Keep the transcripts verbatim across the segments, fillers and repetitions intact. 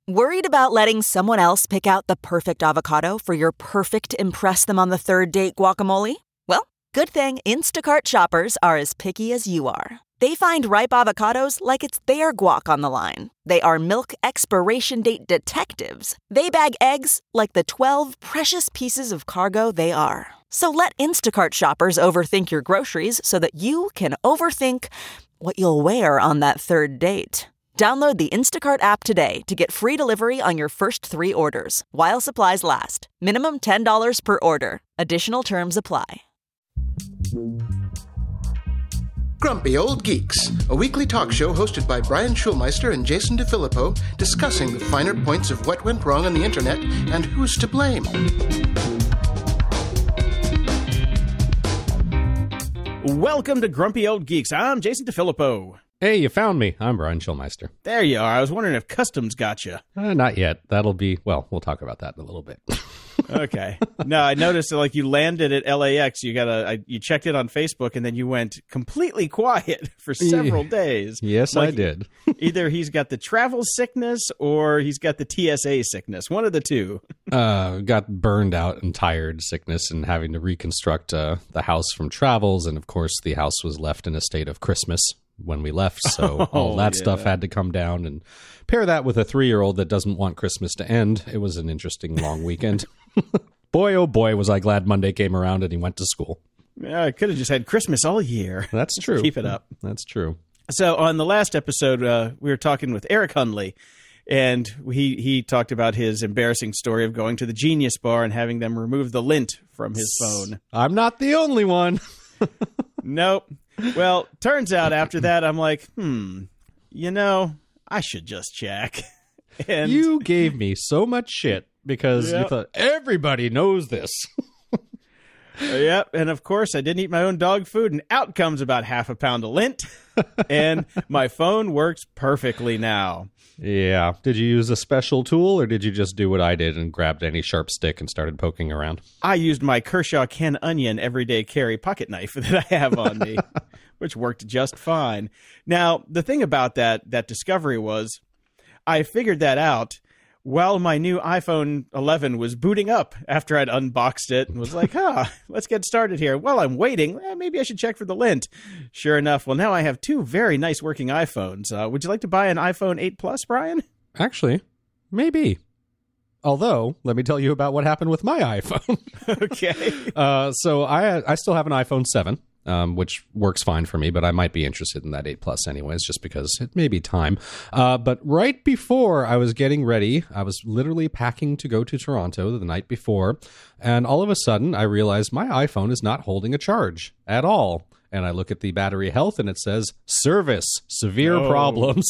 Worried about letting someone else pick out the perfect avocado for your perfect impress them on the third date guacamole? Well, good thing Instacart shoppers are as picky as you are. They find ripe avocados like it's their guac on the line. They are milk expiration date detectives. They bag eggs like the twelve precious pieces of cargo they are. So let Instacart shoppers overthink your groceries so that you can overthink what you'll wear on that third date. Download the Instacart app today to get free delivery on your first three orders, while supplies last. Minimum ten dollars per order. Additional terms apply. Grumpy Old Geeks, a weekly talk show hosted by Brian Schulmeister and Jason DeFilippo, discussing the finer points of what went wrong on the internet and who's to blame. Welcome to Grumpy Old Geeks. I'm Jason DeFilippo. Hey, you found me. I'm Brian Schulmeister. There you are. I was wondering if customs got you. Uh, not yet. That'll be, well, we'll talk about that in a little bit. Okay. No, I noticed that, like, you landed at L A X. You got a, you checked it on Facebook, and then you went completely quiet for several days. Yes, like, I did. Either he's got the travel sickness or he's got the T S A sickness. One of the two. uh, got burned out and tired sickness and having to reconstruct uh, the house from travels. And, of course, the house was left in a state of Christmas when we left, so oh, all that yeah. stuff had to come down, and pair that with a three-year-old that doesn't want Christmas to end. It was an interesting long weekend. Boy, oh boy, was I glad Monday came around and he went to school. Yeah, I could have just had Christmas all year. That's true. Keep it up. That's true. So on the last episode, uh, we were talking with Eric Hundley, and he, he talked about his embarrassing story of going to the Genius Bar and having them remove the lint from his phone. I'm not the only one. Nope. Well, turns out after that, I'm like, hmm, you know, I should just check. And you gave me so much shit because Yep. you thought everybody knows this. Yep. And of course, I didn't eat my own dog food, and out comes about half a pound of lint. And my phone works perfectly now. Yeah. Did you use a special tool, or did you just do what I did and grabbed any sharp stick and started poking around? I used my Kershaw Ken Onion everyday carry pocket knife that I have on me, which worked just fine. Now, the thing about that that discovery was I figured that out while my new iPhone eleven was booting up after I'd unboxed it and was like, huh, let's get started here. While I'm waiting, eh, maybe I should check for the lint. Sure enough, well, now I have two very nice working iPhones. Uh, would you like to buy an iPhone eight Plus, Brian? Actually, maybe. Although, let me tell you about what happened with my iPhone. Okay. uh, so I I still have an iPhone seven. Um, which works fine for me, but I might be interested in that eight Plus anyways, just because it may be time. Uh, but right before I was getting ready, I was literally packing to go to Toronto the night before, and all of a sudden I realized my iPhone is not holding a charge at all. And I look at the battery health and it says, service, severe No. problems.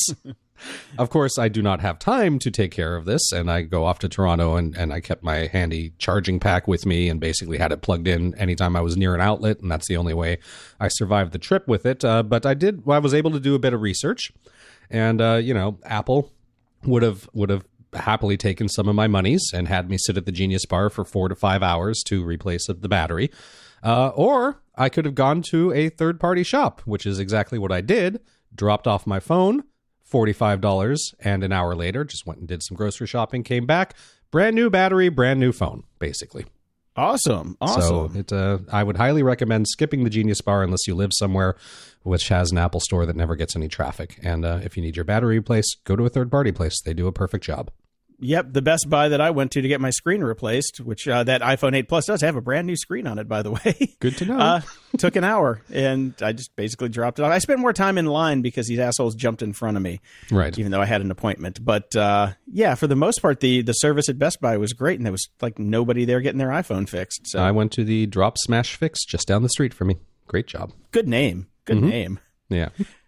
Of course, I do not have time to take care of this, and I go off to Toronto, and, and I kept my handy charging pack with me and basically had it plugged in anytime I was near an outlet, and that's the only way I survived the trip with it. Uh, but I did, I was able to do a bit of research, and, uh, you know, Apple would have would have happily taken some of my monies and had me sit at the Genius Bar for four to five hours to replace the battery. Uh, or I could have gone to a third-party shop, which is exactly what I did, dropped off my phone, forty-five dollars, and an hour later just went and did some grocery shopping, came back, brand new battery, brand new phone, basically. Awesome. Awesome. So it, uh, I would highly recommend skipping the Genius Bar unless you live somewhere which has an Apple store that never gets any traffic. And uh, if you need your battery replaced, go to a third-party place. They do a perfect job. Yep, the Best Buy that I went to to get my screen replaced, which uh, that iPhone eight Plus does have a brand new screen on it, by the way. Good to know. Uh, took an hour, and I just basically dropped it off. I spent more time in line because these assholes jumped in front of me, Right. even though I had an appointment. But uh, yeah, for the most part, the, the service at Best Buy was great, and there was like nobody there getting their iPhone fixed. So I went to the Drop Smash Fix just down the street from me. Great job. good name. Good Mm-hmm. name. Yeah.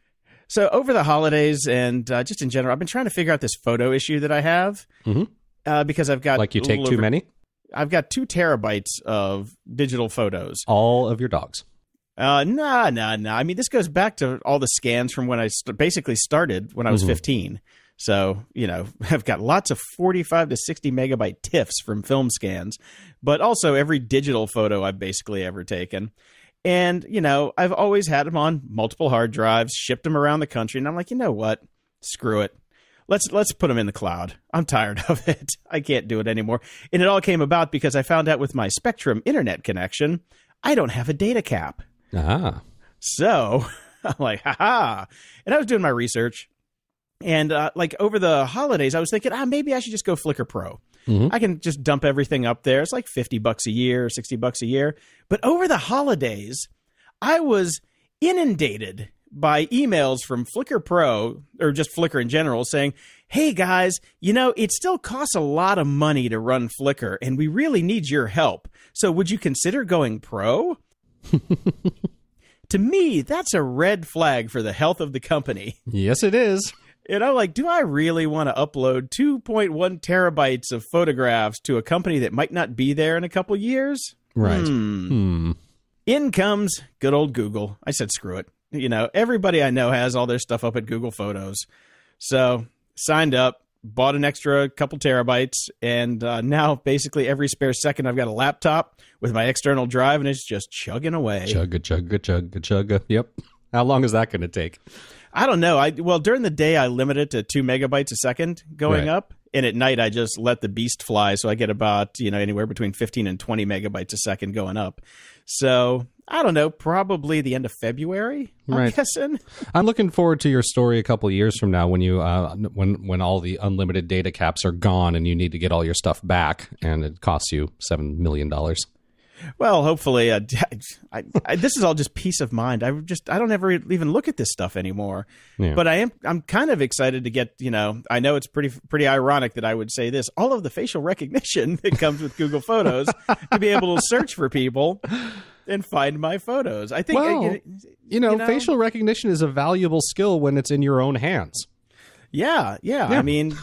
So over the holidays and uh, just in general, I've been trying to figure out this photo issue that I have. Mm-hmm. Uh, because I've got Like you a take little too over- many? I've got two terabytes of digital photos. All of your dogs. Uh, nah, nah, nah. I mean, this goes back to all the scans from when I st- basically started when I was Mhm. fifteen. So, you know, I've got lots of forty-five to sixty megabyte TIFFs from film scans, but also every digital photo I've basically ever taken. And, you know, I've always had them on multiple hard drives, shipped them around the country. And I'm like, you know what? Screw it. let's let's put them in the cloud. I'm tired of it. I can't do it anymore. And it all came about because I found out with my Spectrum internet connection, I don't have a data cap. Ah. So I'm like, ha ha. And I was doing my research. And uh, like over the holidays, I was thinking, ah, maybe I should just go Flickr Pro. Mm-hmm. I can just dump everything up there. It's like fifty bucks a year, sixty bucks a year. But over the holidays, I was inundated by emails from Flickr Pro, or just Flickr in general, saying, hey guys, you know, it still costs a lot of money to run Flickr, and we really need your help. So would you consider going pro? To me, that's a red flag for the health of the company. Yes, it is. And I'm like, do I really want to upload two point one terabytes of photographs to a company that might not be there in a couple years? Right. Hmm. Hmm. In comes good old Google. I said, screw it. You know, everybody I know has all their stuff up at Google Photos. So signed up, bought an extra couple terabytes, and uh, now basically every spare second I've got a laptop with my external drive, and it's just chugging away. Chugga, chugga, chugga, chugga. Yep. How long is that going to take? I don't know. I well, during the day, I limit it to two megabytes a second going Right. up. And at night, I just let the beast fly. So I get about, you know, anywhere between fifteen and twenty megabytes a second going up. So I don't know, probably the end of February, I'm Right. guessing. I'm looking forward to your story a couple of years from now when you uh, when when all the unlimited data caps are gone and you need to get all your stuff back and it costs you seven million dollars. Well, hopefully, uh, I, I, this is all just peace of mind. I just I don't ever even look at this stuff anymore. Yeah. But I am I'm kind of excited to get, you know, I know it's pretty pretty ironic that I would say this, all of the facial recognition that comes with Google Photos to be able to search for people and find my photos. I think Well, you, You know, You know? facial recognition is a valuable skill when it's in your own hands. Yeah, yeah. Yeah. I mean,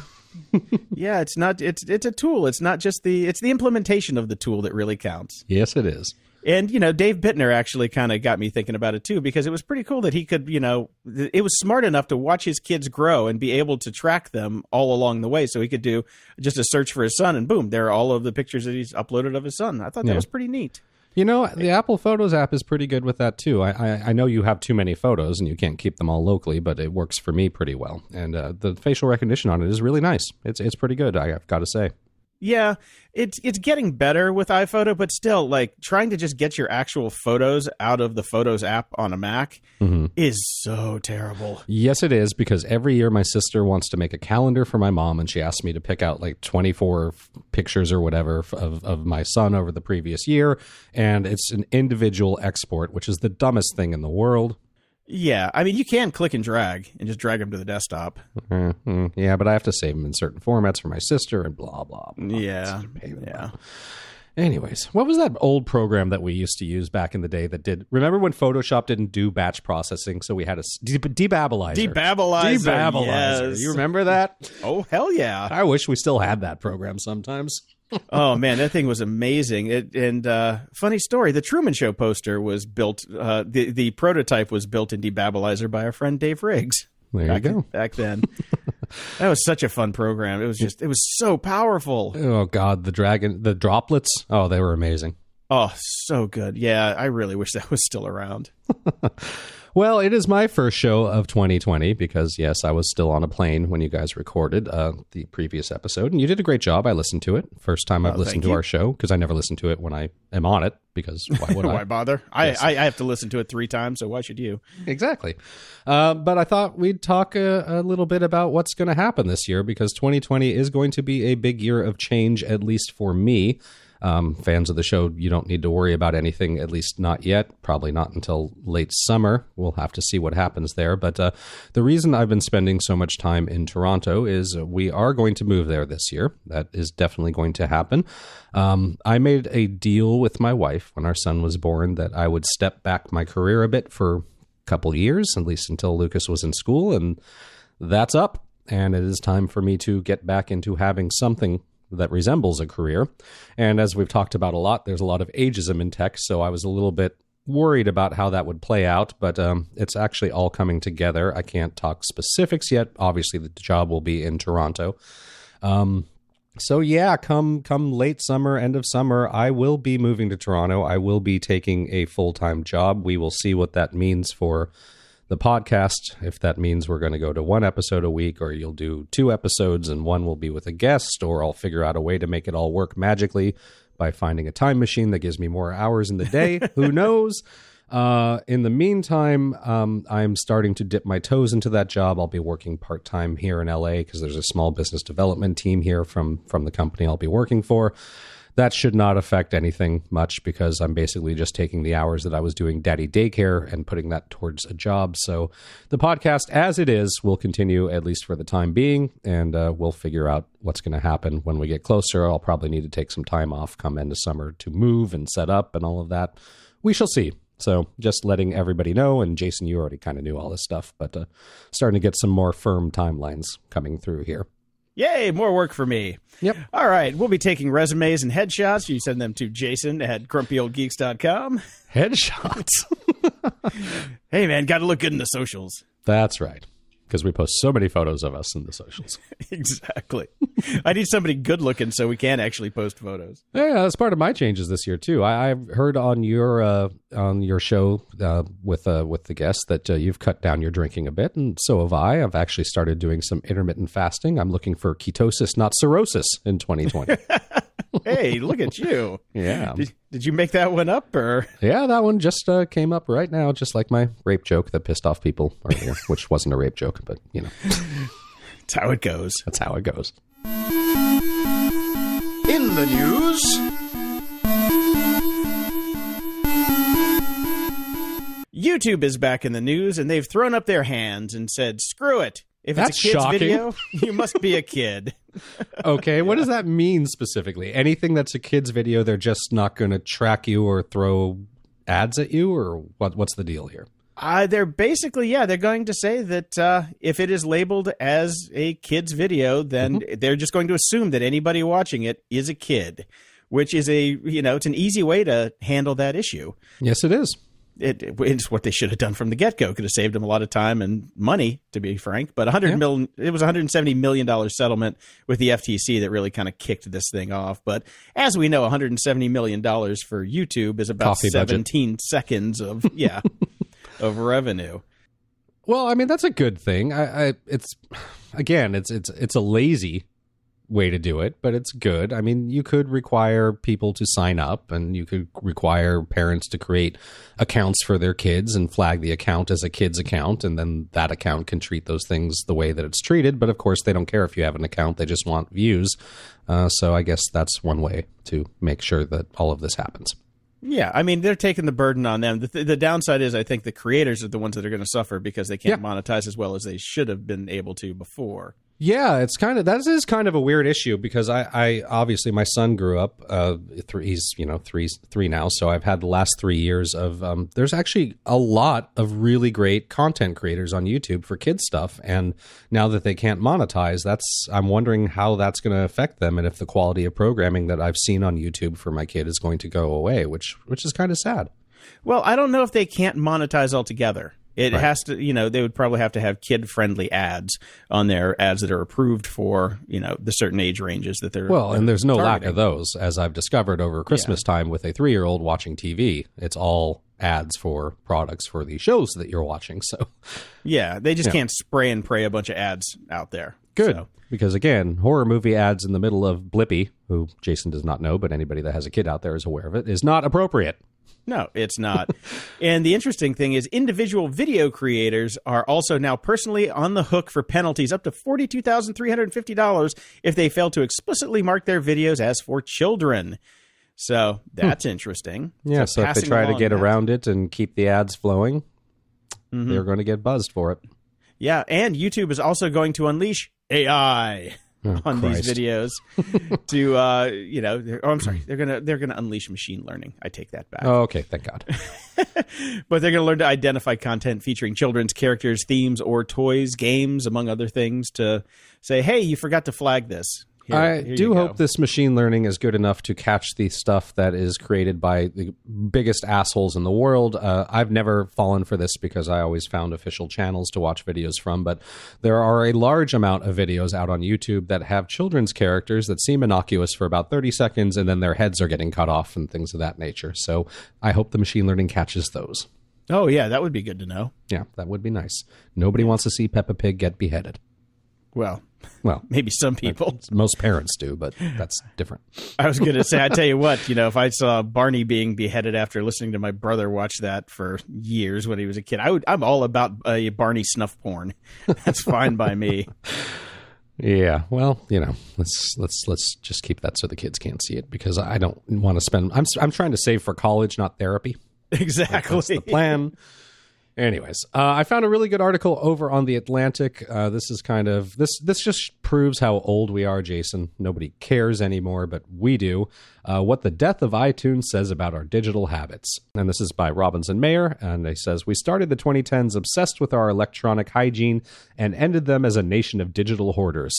yeah, it's not it's it's a tool. It's not just the it's the implementation of the tool that really counts. Yes, it is. And, you know, Dave Bittner actually kind of got me thinking about it, too, because it was pretty cool that he could, you know, th- it was smart enough to watch his kids grow and be able to track them all along the way. So he could do just a search for his son, and boom, there are all of the pictures that he's uploaded of his son. I thought that Yeah. was pretty neat. You know, the Apple Photos app is pretty good with that, too. I, I, I know you have too many photos and you can't keep them all locally, but it works for me pretty well. And uh, the facial recognition on it is really nice. It's it's pretty good, I've got to say. Yeah, it's it's getting better with iPhoto, but still, like, trying to just get your actual photos out of the Photos app on a Mac Mm-hmm. is so terrible. Yes, it is, because every year my sister wants to make a calendar for my mom, and she asks me to pick out like twenty-four f- pictures or whatever f- of, of my son over the previous year, and it's an individual export, which is the dumbest thing in the world. Yeah, I mean, you can click and drag and just drag them to the desktop. Mm-hmm. Yeah, but I have to save them in certain formats for my sister and blah, blah, blah. Yeah, It's a pain in the yeah. butt. Anyways, what was that old program that we used to use back in the day that did... Remember when Photoshop didn't do batch processing, so we had a s- de- debabbilizer? Debabbilizer, Debabbilizer. yes. You remember that? Oh, hell yeah. I wish we still had that program sometimes. Oh, man, that thing was amazing. It, and uh, funny story, the Truman Show poster was built, uh, the, the prototype was built in Debabbilizer by our friend Dave Riggs. There back, you go. Back then. That was such a fun program. It was just, it was so powerful. Oh, God, the dragon, the droplets. Oh, they were amazing. Oh, so good. Yeah, I really wish that was still around. Well, it is my first show of twenty twenty because, yes, I was still on a plane when you guys recorded uh, the previous episode, and you did a great job. I listened to it. First time I've Oh, listened thank to you. our show because I never listen to it when I am on it because why would Why I? bother? I, Yes. I, I have to listen to it three times, so why should you? Exactly. Uh, but I thought we'd talk a, a little bit about what's going to happen this year because twenty twenty is going to be a big year of change, at least for me. Um, fans of the show, you don't need to worry about anything, at least not yet. Probably not until late summer. We'll have to see what happens there. But uh, the reason I've been spending so much time in Toronto is uh, we are going to move there this year. That is definitely going to happen. Um, I made a deal with my wife when our son was born that I would step back my career a bit for a couple years, at least until Lucas was in school. And that's up. And it is time for me to get back into having something that resembles a career. And as we've talked about a lot, there's a lot of ageism in tech, so I was a little bit worried about how that would play out, but um, it's actually all coming together. I can't talk specifics yet. Obviously, the job will be in Toronto. Um, so yeah, come come late summer, end of summer, I will be moving to Toronto. I will be taking a full-time job. We will see what that means for the podcast, if that means we're going to go to one episode a week, or you'll do two episodes and one will be with a guest, or I'll figure out a way to make it all work magically by finding a time machine that gives me more hours in the day. Who knows? Uh, in the meantime, um, I'm starting to dip my toes into that job. I'll be working part-time here in L A because there's a small business development team here from, from the company I'll be working for. That should not affect anything much because I'm basically just taking the hours that I was doing daddy daycare and putting that towards a job. So the podcast, as it is, will continue at least for the time being, and uh, we'll figure out what's going to happen when we get closer. I'll probably need to take some time off come end of summer to move and set up and all of that. We shall see. So just letting everybody know, and Jason, you already kind of knew all this stuff, but uh, starting to get some more firm timelines coming through here. Yay, more work for me. Yep. All right, we'll be taking resumes and headshots. You send them to Jason at grumpy old geeks dot com. Headshots? Hey, man, got to look good in the socials. That's right, because we post so many photos of us in the socials. Exactly. I need somebody good looking so we can actually post photos. Yeah, that's part of my changes this year too. I, I've heard on your uh, on your show uh, with uh, with the guests that uh, you've cut down your drinking a bit, and so have I. I've actually started doing some intermittent fasting. I'm looking for ketosis, not cirrhosis, in twenty twenty. Hey, look at you. Yeah. Did, did you make that one up, or? Yeah, that one just uh, came up right now, just like my rape joke that pissed off people earlier, which wasn't a rape joke, but, you know. That's how it goes. That's how it goes. In the news, YouTube is back in the news, and they've thrown up their hands and said, screw it. If That's it's a kid's shocking. video, you must be a kid. Okay, what does that mean specifically? Anything that's a kid's video, they're just not going to track you or throw ads at you, or what? What's the deal here? Uh, they're basically, yeah, they're going to say that uh, if it is labeled as a kid's video, then mm-hmm. they're just going to assume that anybody watching it is a kid, which is a, you know, it's an easy way to handle that issue. Yes, it is. It, it's what they should have done from the get-go. Could have saved them a lot of time and money, to be frank. But one hundred yeah. million, it was a one hundred seventy million dollars settlement with the F T C that really kind of kicked this thing off. But as we know, one hundred seventy million dollars for YouTube is about Coffee seventeen budget. seconds of yeah of revenue. Well, I mean, that's a good thing. I, I it's again, it's it's it's a lazy way to do it, but it's good. I mean, you could require people to sign up, and you could require parents to create accounts for their kids and flag the account as a kid's account, and then that account can treat those things the way that it's treated. But of course, they don't care if you have an account; they just want views. Uh, so I guess that's one way to make sure that all of this happens. Yeah, I mean, they're taking the burden on them. The, th- the downside is I think the creators are the ones that are going to suffer because they can't yeah. monetize as well as they should have been able to before. Yeah, it's kind of that is kind of a weird issue because I, I obviously my son grew up. Uh, th- he's you know three three now, so I've had the last three years of. Um, there's actually a lot of really great content creators on YouTube for kids stuff, and now that they can't monetize, that's I'm wondering how that's going to affect them, and if the quality of programming that I've seen on YouTube for my kid is going to go away, which which is kind of sad. Well, I don't know if they can't monetize altogether. It right. has to, you know, they would probably have to have kid-friendly ads on their ads that are approved for, you know, the certain age ranges that they're Well, and there's no targeting. lack of those, as I've discovered over Christmas yeah. time with a three-year-old watching T V. It's all ads for products for the shows that you're watching. So, yeah, they just yeah. can't spray and pray a bunch of ads out there. Good. So. Because, again, horror movie ads in the middle of Blippi, who Jason does not know, but anybody that has a kid out there is aware of it, is not appropriate. No, it's not. And the interesting thing is individual video creators are also now personally on the hook for penalties up to forty-two thousand three hundred fifty dollars if they fail to explicitly mark their videos as for children. So that's hmm. interesting. Yeah, so, so if they try to get that. around it and keep the ads flowing, mm-hmm. they're going to get buzzed for it. Yeah, and YouTube is also going to unleash A I. Oh, on Christ. these videos to uh you know oh I'm sorry they're gonna they're gonna unleash machine learning. I take that back. Oh, okay, thank God. But they're gonna learn to identify content featuring children's characters, themes, or toys, games, among other things, to say, hey, you forgot to flag this. Here, I here do hope this machine learning is good enough to catch the stuff that is created by the biggest assholes in the world. Uh, I've never fallen for this because I always found official channels to watch videos from, but there are a large amount of videos out on YouTube that have children's characters that seem innocuous for about thirty seconds, and then their heads are getting cut off and things of that nature. So I hope the machine learning catches those. Oh, yeah, that would be good to know. Yeah, that would be nice. Nobody wants to see Peppa Pig get beheaded. Well, well, maybe some people. Most parents do, but that's different. I was going to say, I tell you what, you know, if I saw Barney being beheaded after listening to my brother watch that for years when he was a kid, I would, I'm all about uh, Barney snuff porn. That's fine by me. Yeah, well, you know, let's let's let's just keep that so the kids can't see it, because I don't want to spend. I'm I'm trying to save for college, not therapy. Exactly, that's the plan. Anyways, uh, I found a really good article over on The Atlantic. Uh, this is kind of this this just proves how old we are, Jason. Nobody cares anymore, but we do. Uh, what the death of iTunes says about our digital habits. And this is by Robinson Mayer, and it says, we started the twenty tens obsessed with our electronic hygiene and ended them as a nation of digital hoarders.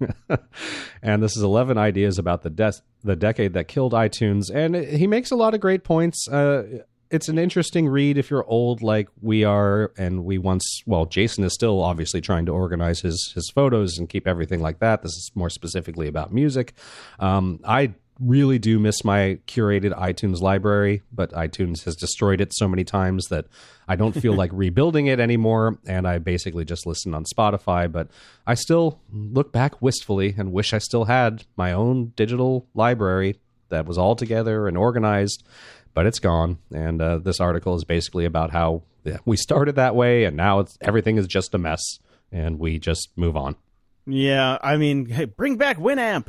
And this is eleven ideas about the death, the decade that killed iTunes. And it, he makes a lot of great points. Uh, It's an interesting read if you're old like we are, and we once, well, Jason is still obviously trying to organize his his photos and keep everything like that. This is more specifically about music. Um, I really do miss my curated iTunes library, but iTunes has destroyed it so many times that I don't feel like rebuilding it anymore, and I basically just listen on Spotify. But I still look back wistfully and wish I still had my own digital library that was all together and organized. But it's gone, and uh, this article is basically about how yeah, we started that way, and now it's, everything is just a mess, and we just move on. Yeah, I mean, hey, bring back Winamp.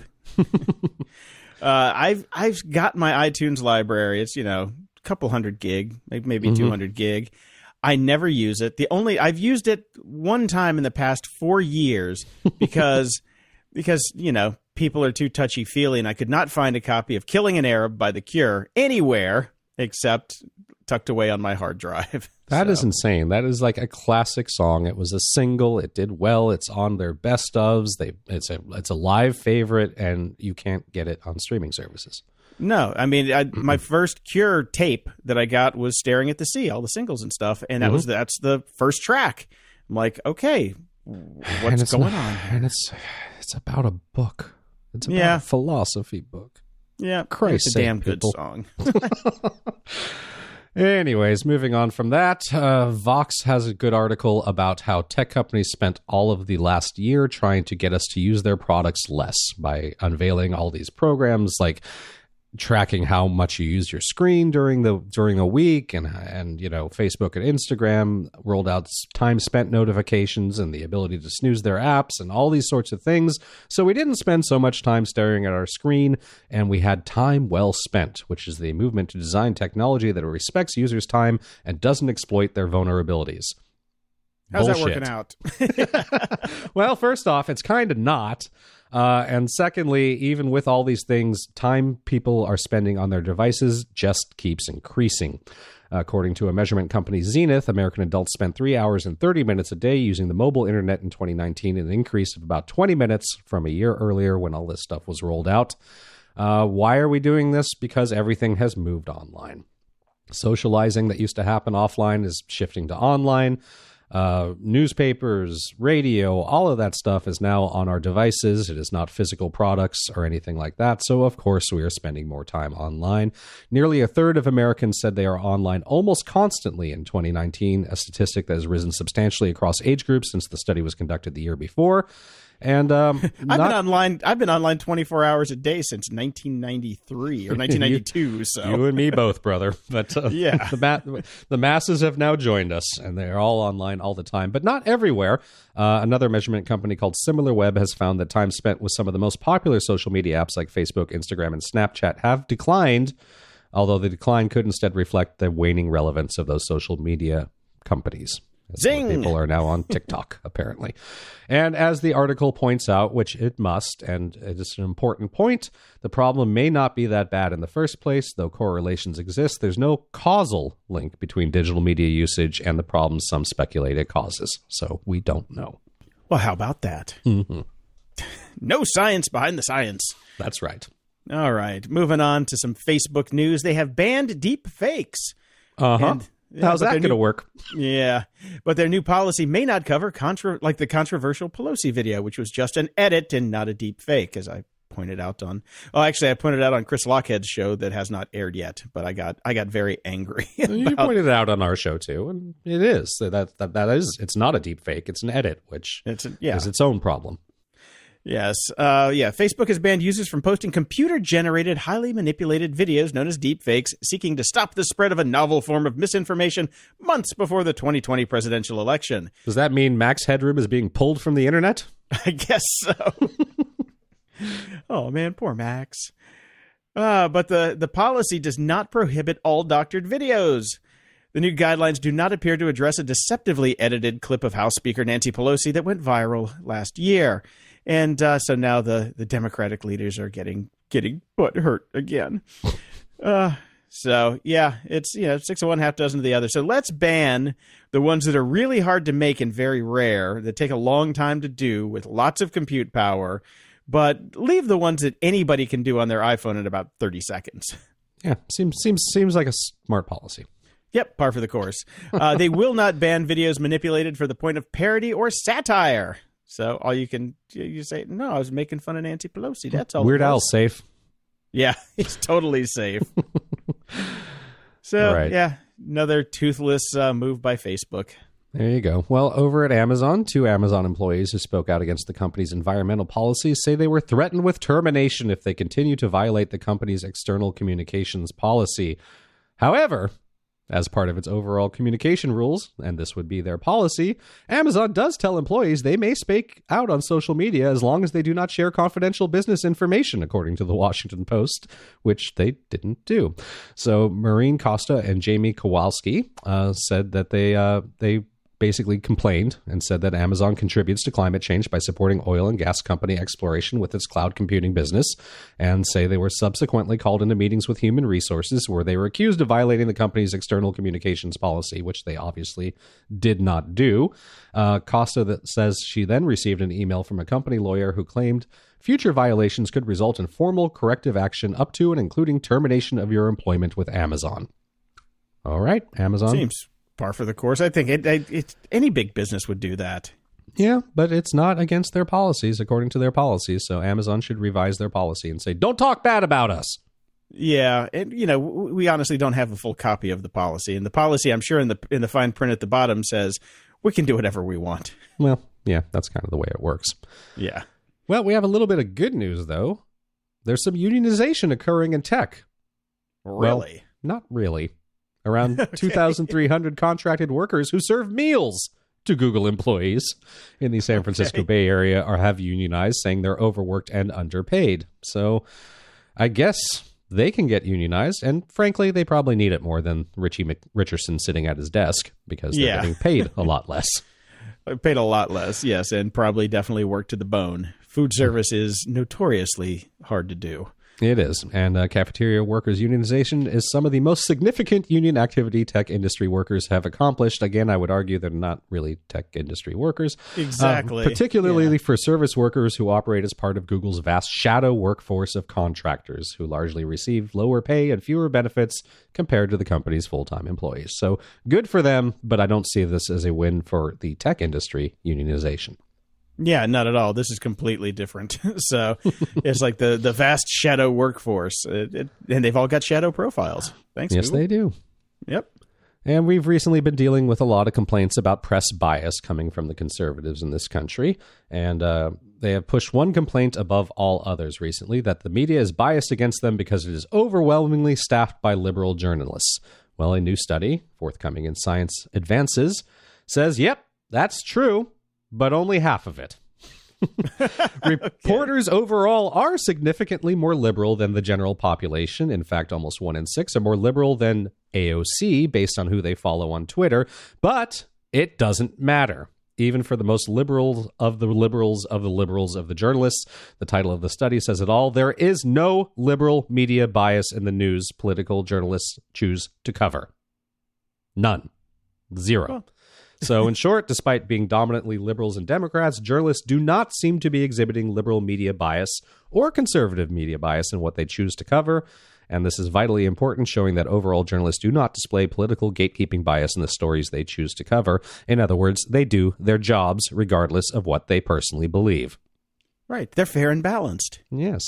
uh, I've I've got my iTunes library. It's, you know, a couple hundred gig, maybe maybe mm-hmm. two hundred gig. I never use it. The only I've used it one time in the past four years because because you know. People are too touchy-feely, and I could not find a copy of Killing an Arab by The Cure anywhere except tucked away on my hard drive. That so. is insane. That is like a classic song. It was a single. It did well. It's on their best ofs. They, it's a it's a live favorite, and you can't get it on streaming services. No, I mean, I, my first Cure tape that I got was Staring at the Sea, all the singles and stuff, and that mm-hmm. was that's the first track. I'm like, okay, what's going not, on? And it's it's about a book. It's about yeah. a philosophy book. Yeah, Christ, it's a damn people. good song. Anyways, moving on from that, uh, Vox has a good article about how tech companies spent all of the last year trying to get us to use their products less by unveiling all these programs like tracking how much you use your screen during the during a week, and and you know, Facebook and Instagram rolled out time spent notifications and the ability to snooze their apps and all these sorts of things. So we didn't spend so much time staring at our screen, and we had time well spent, which is the movement to design technology that respects users' time and doesn't exploit their vulnerabilities. How's Bullshit. that working out? Well, first off, it's kind of not. Uh, and secondly, even with all these things, time people are spending on their devices just keeps increasing. According to a measurement company, Zenith, American adults spent three hours and thirty minutes a day using the mobile internet in twenty nineteen, an increase of about twenty minutes from a year earlier when all this stuff was rolled out. Uh, why are we doing this? Because everything has moved online. Socializing that used to happen offline is shifting to online. Uh, newspapers, radio, all of that stuff is now on our devices. It is not physical products or anything like that. So, of course, we are spending more time online. Nearly a third of Americans said they are online almost constantly in twenty nineteen, a statistic that has risen substantially across age groups since the study was conducted the year before. And um, I've not, been online. I've been online twenty-four hours a day since nineteen ninety-three or nineteen ninety-two. you, so you and me both, brother. But uh, yeah, the ma- the masses have now joined us, and they're all online all the time, but not everywhere. Uh, another measurement company called SimilarWeb has found that time spent with some of the most popular social media apps like Facebook, Instagram, and Snapchat have declined. Although the decline could instead reflect the waning relevance of those social media companies. Zing! People are now on TikTok, apparently. And as the article points out, which it must, and it is an important point, the problem may not be that bad in the first place, though correlations exist. There's no causal link between digital media usage and the problems some speculate it causes. So we don't know. Well, how about that? Mm-hmm. No science behind the science. That's right. All right. Moving on to some Facebook news. They have banned deep fakes. Uh-huh. And Yeah, How's that going to new, work? Yeah, but their new policy may not cover contra- like the controversial Pelosi video, which was just an edit and not a deep fake, as I pointed out on. Oh, actually, I pointed out on Chris Lockhead's show that has not aired yet. But I got I got very angry. You about, pointed it out on our show too, and it is so that that that is it's not a deep fake; it's an edit, which it's a, yeah. is its own problem. Yes. Uh, yeah. Facebook has banned users from posting computer-generated, highly manipulated videos known as deepfakes, seeking to stop the spread of a novel form of misinformation months before the twenty twenty presidential election. Does that mean Max Headroom is being pulled from the internet? I guess so. Oh, man. Poor Max. Uh, but the, the policy does not prohibit all doctored videos. The new guidelines do not appear to address a deceptively edited clip of House Speaker Nancy Pelosi that went viral last year. And uh, so now the, the Democratic leaders are getting getting butt hurt again. Uh, so, yeah, it's, you know, six of one, half dozen of the other. So let's ban the ones that are really hard to make and very rare, that take a long time to do with lots of compute power, but leave the ones that anybody can do on their iPhone in about thirty seconds. Yeah, seems seems seems like a smart policy. Yep, par for the course. Uh, they will not ban videos manipulated for the point of parody or satire. So all you can you say, no, I was making fun of Nancy Pelosi. That's all. Weird Al's safe. Yeah, he's totally safe. So, right. yeah, another toothless uh, move by Facebook. There you go. Well, over at Amazon, two Amazon employees who spoke out against the company's environmental policies say they were threatened with termination if they continue to violate the company's external communications policy. However, as part of its overall communication rules, and this would be their policy, Amazon does tell employees they may speak out on social media as long as they do not share confidential business information, according to the Washington Post, which they didn't do. So Maureen Costa and Jamie Kowalski uh, said that they uh, they basically complained and said that Amazon contributes to climate change by supporting oil and gas company exploration with its cloud computing business, and say they were subsequently called into meetings with Human Resources where they were accused of violating the company's external communications policy, which they obviously did not do. Uh, Costa that says she then received an email from a company lawyer who claimed future violations could result in formal corrective action up to and including termination of your employment with Amazon. All right, Amazon. Seems par for the course. I think it, it, it, any big business would do that. Yeah, but it's not against their policies, according to their policies. So Amazon should revise their policy and say, don't talk bad about us. Yeah, and you know, we honestly don't have a full copy of the policy. And the policy, I'm sure in the in the fine print at the bottom says, we can do whatever we want. Well, yeah, that's kind of the way it works. Yeah. Well, we have a little bit of good news, though. There's some unionization occurring in tech. Really? Well, not really. Around okay. two thousand three hundred contracted workers who serve meals to Google employees in the San Francisco okay. Bay Area are have unionized, saying they're overworked and underpaid. So I guess they can get unionized, and frankly, they probably need it more than Richie Mc- Richardson sitting at his desk because they're yeah. getting paid a lot less. Paid a lot less, yes, and probably definitely worked to the bone. Food service is notoriously hard to do. It is, and uh, cafeteria workers unionization is some of the most significant union activity tech industry workers have accomplished. Again, I would argue they're not really tech industry workers. Exactly. Uh, particularly yeah. for service workers who operate as part of Google's vast shadow workforce of contractors who largely receive lower pay and fewer benefits compared to the company's full-time employees. So good for them, but I don't see this as a win for the tech industry unionization. Yeah, not at all. This is completely different. So it's like the, the vast shadow workforce. It, it, and they've all got shadow profiles. Thanks, Yes, Google. they do. Yep. And we've recently been dealing with a lot of complaints about press bias coming from the conservatives in this country. And uh, they have pushed one complaint above all others recently, that the media is biased against them because it is overwhelmingly staffed by liberal journalists. Well, a new study, forthcoming in Science Advances, says, yep, that's true, but only half of it. Reporters okay. overall are significantly more liberal than the general population. In fact, almost one in six are more liberal than A O C based on who they follow on Twitter. But it doesn't matter. Even for the most liberal of the liberals of the liberals of the journalists, the title of the study says it all. There is no liberal media bias in the news political journalists choose to cover. None. Zero. Well. So, in short, despite being dominantly liberals and Democrats, journalists do not seem to be exhibiting liberal media bias or conservative media bias in what they choose to cover. And this is vitally important, showing that overall journalists do not display political gatekeeping bias in the stories they choose to cover. In other words, they do their jobs regardless of what they personally believe. Right. They're fair and balanced. Yes.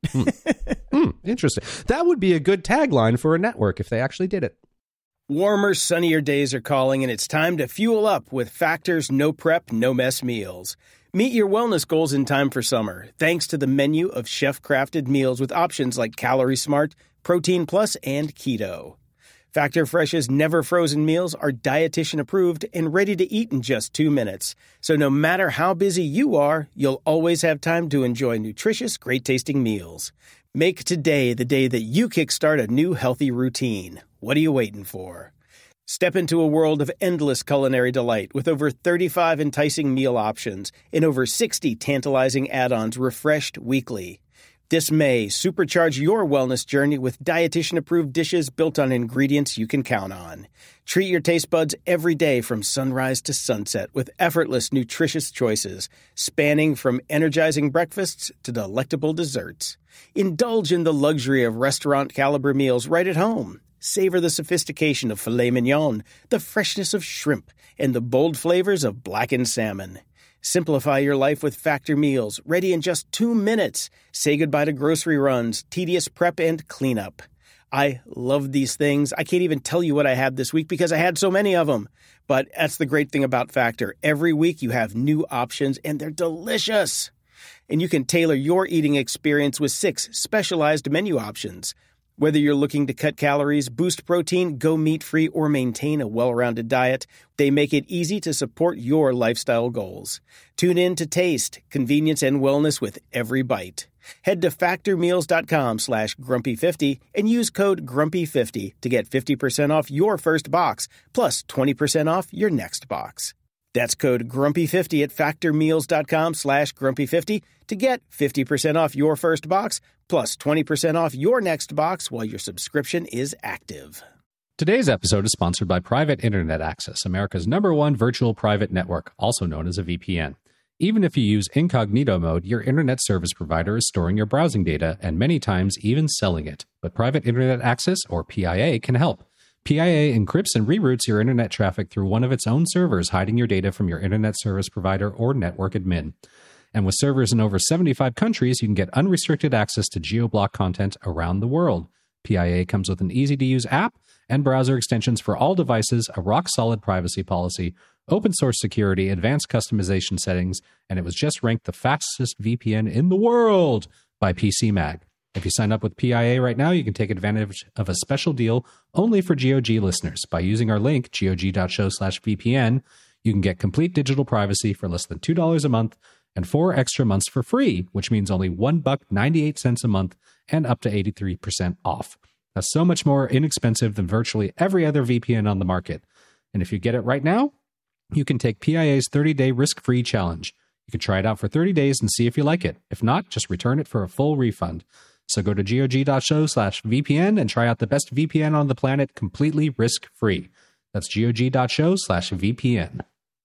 Hmm. Hmm, interesting. That would be a good tagline for a network if they actually did it. Warmer, sunnier days are calling, and it's time to fuel up with Factor's no prep, no mess meals. Meet your wellness goals in time for summer, thanks to the menu of chef-crafted meals with options like Calorie Smart, Protein Plus, and Keto. Factor Fresh's never-frozen meals are dietitian-approved and ready to eat in just two minutes. So no matter how busy you are, you'll always have time to enjoy nutritious, great-tasting meals. Make today the day that you kickstart a new healthy routine. What are you waiting for? Step into a world of endless culinary delight with over thirty-five enticing meal options and over sixty tantalizing add-ons refreshed weekly. This May, supercharge your wellness journey with dietitian-approved dishes built on ingredients you can count on. Treat your taste buds every day from sunrise to sunset with effortless, nutritious choices, spanning from energizing breakfasts to delectable desserts. Indulge in the luxury of restaurant-caliber meals right at home. Savor the sophistication of filet mignon, the freshness of shrimp, and the bold flavors of blackened salmon. Simplify your life with Factor meals, ready in just two minutes. Say goodbye to grocery runs, tedious prep, and cleanup. I love these things. I can't even tell you what I had this week because I had so many of them. But that's the great thing about Factor. Every week you have new options, and they're delicious. And you can tailor your eating experience with six specialized menu options. Whether you're looking to cut calories, boost protein, go meat-free, or maintain a well-rounded diet, they make it easy to support your lifestyle goals. Tune in to taste, convenience, and wellness with every bite. Head to factormeals.com slash grumpy50 and use code grumpy fifty to get fifty percent off your first box, plus twenty percent off your next box. That's code grumpy fifty at factormeals.com slash grumpy50 to get fifty percent off your first box, plus twenty percent off your next box while your subscription is active. Today's episode is sponsored by Private Internet Access, America's number one virtual private network, also known as a V P N. Even if you use incognito mode, your internet service provider is storing your browsing data and many times even selling it. But Private Internet Access, or P I A, can help. P I A encrypts and reroutes your internet traffic through one of its own servers, hiding your data from your internet service provider or network admin. And with servers in over seventy-five countries, you can get unrestricted access to geo-block content around the world. P I A comes with an easy-to-use app and browser extensions for all devices, a rock-solid privacy policy, open-source security, advanced customization settings, and it was just ranked the fastest V P N in the world by P C Mag. If you sign up with P I A right now, you can take advantage of a special deal only for G O G listeners. By using our link, gog.show slash VPN, you can get complete digital privacy for less than two dollars a month and four extra months for free, which means only one buck ninety-eight cents a month and up to eighty-three percent off. That's so much more inexpensive than virtually every other V P N on the market. And if you get it right now, you can take P I A's thirty-day risk-free challenge. You can try it out for thirty days and see if you like it. If not, just return it for a full refund. So go to gog.show slash VPN and try out the best V P N on the planet completely risk-free. That's gog.show slash VPN.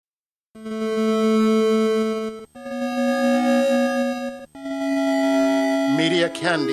Media Candy.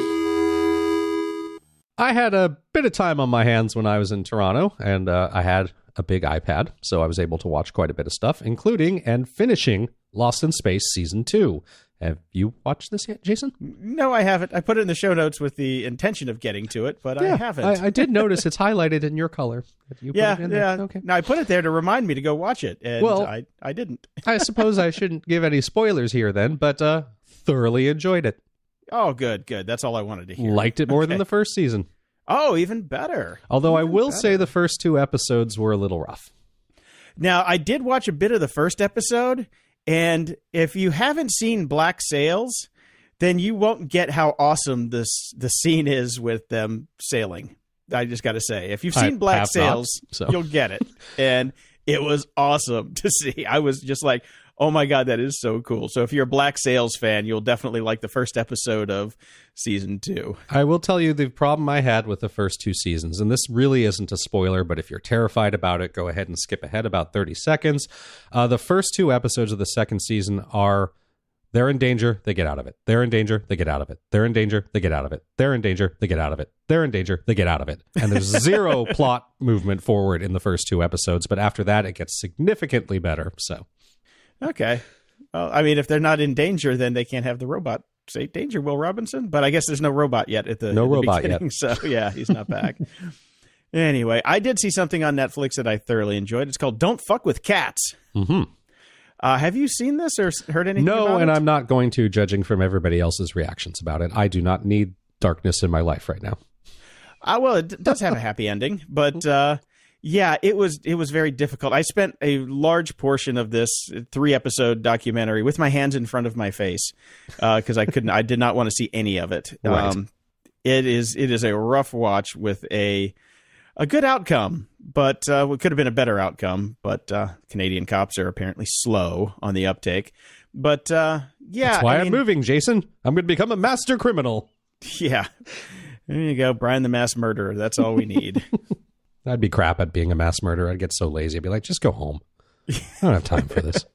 I had a bit of time on my hands when I was in Toronto, and uh, I had a big iPad, so I was able to watch quite a bit of stuff, including and finishing Lost in Space Season two. Have you watched this yet, Jason? No, I haven't. I put it in the show notes with the intention of getting to it, but yeah, I haven't. I, I did notice it's highlighted in your color. You put yeah, it in yeah. There? Okay. Now, I put it there to remind me to go watch it, and well, I, I didn't. I suppose I shouldn't give any spoilers here then, but uh, thoroughly enjoyed it. Oh, good, good. That's all I wanted to hear. Liked it more okay. than the first season. Oh, even better. Although even I will better. say the first two episodes were a little rough. Now, I did watch a bit of the first episode, and if you haven't seen Black Sails, then you won't get how awesome this the scene is with them sailing. I just got to say, if you've seen I Black have Sails, not, so. you'll get it. And it was awesome to see. I was just like, oh my God, that is so cool. So if you're a Black Sails fan, you'll definitely like the first episode of season two. I will tell you the problem I had with the first two seasons, and this really isn't a spoiler, but if you're terrified about it, go ahead and skip ahead about thirty seconds. Uh, the first two episodes of the second season are, they're in danger, they get out of it. They're in danger, they get out of it. They're in danger, they get out of it. They're in danger, they get out of it. They're in danger, they get out of it. And there's zero plot movement forward in the first two episodes, but after that, it gets significantly better. So, okay. Well, I mean, if they're not in danger, then they can't have the robot say danger, Will Robinson, but I guess there's no robot yet at the, no at the robot beginning, yet. So yeah, he's not back. Anyway, I did see something on Netflix that I thoroughly enjoyed. It's called Don't Fuck with Cats. Mm-hmm. Uh, have you seen this or heard anything No, about and it? I'm not going to, judging from everybody else's reactions about it. I do not need darkness in my life right now. Uh, well, it d- does have a happy ending, but uh, yeah, it was it was very difficult. I spent a large portion of this three episode documentary with my hands in front of my face because uh, I couldn't. I did not want to see any of it. Right. Um, it is it is a rough watch with a a good outcome, but uh, it could have been a better outcome. But uh, Canadian cops are apparently slow on the uptake. But uh, yeah, That's why I I'm mean, moving, Jason. I'm going to become a master criminal. Yeah, there you go, Brian the Mass Murderer. That's all we need. I'd be crap at being a mass murderer. I'd get so lazy. I'd be like, just go home. I don't have time for this.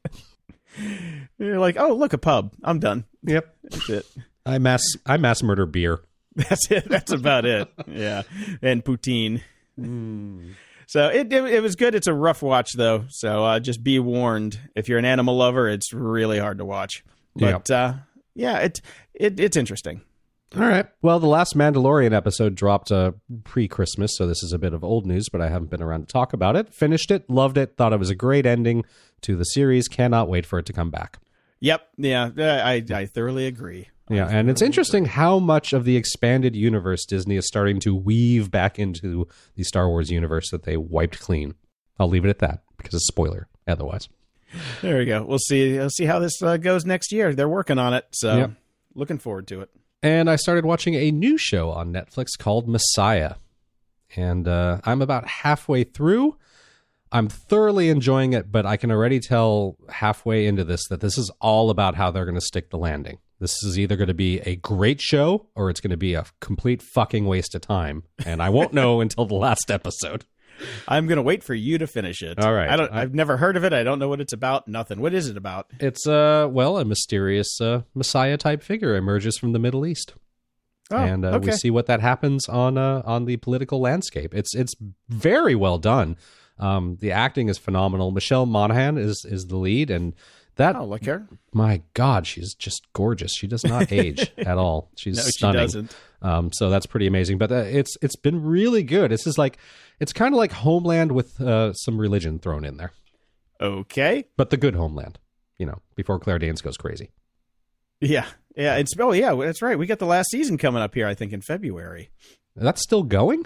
You're like, oh, look, a pub. I'm done. Yep. That's it. I mass I mass murder beer. That's it. That's about it. Yeah. And poutine. Mm. So it, it it was good. It's a rough watch, though. So uh, just be warned. If you're an animal lover, it's really hard to watch. But Yep. uh, yeah, it, it it's interesting. All right. Well, the last Mandalorian episode dropped uh, pre-Christmas, so this is a bit of old news, but I haven't been around to talk about it. Finished it, loved it, thought it was a great ending to the series. Cannot wait for it to come back. Yep. Yeah. I I thoroughly agree. Yeah, and it's interesting how much of the expanded universe Disney is starting to weave back into the Star Wars universe that they wiped clean. I'll leave it at that because it's a spoiler otherwise. There we go. We'll see. We'll see how this uh, goes next year. They're working on it, so Yep. looking forward to it. And I started watching a new show on Netflix called Messiah. And uh, I'm about halfway through. I'm thoroughly enjoying it, but I can already tell halfway into this that this is all about how they're going to stick the landing. This is either going to be a great show or it's going to be a complete fucking waste of time. And I won't know until the last episode. I'm going to wait for you to finish it. All right. I don't, I've never heard of it. I don't know what it's about. Nothing. What is it about? It's, uh, well, a mysterious uh, Messiah-type figure emerges from the Middle East. Oh, and uh, okay. we see what that happens on uh, on the political landscape. It's it's very well done. Um, the acting is phenomenal. Michelle Monaghan is is the lead, and that Oh, like her? my God, she's just gorgeous. She does not age at all. She's No, she stunning. doesn't. Um, so that's pretty amazing. But uh, it's it's been really good. This is like it's kind of like Homeland with uh, some religion thrown in there, Okay. but the good Homeland. You know, before Claire Danes goes crazy. Yeah. Yeah. It's, oh, yeah. That's right. We got the last season coming up here, I think, in February. That's still going?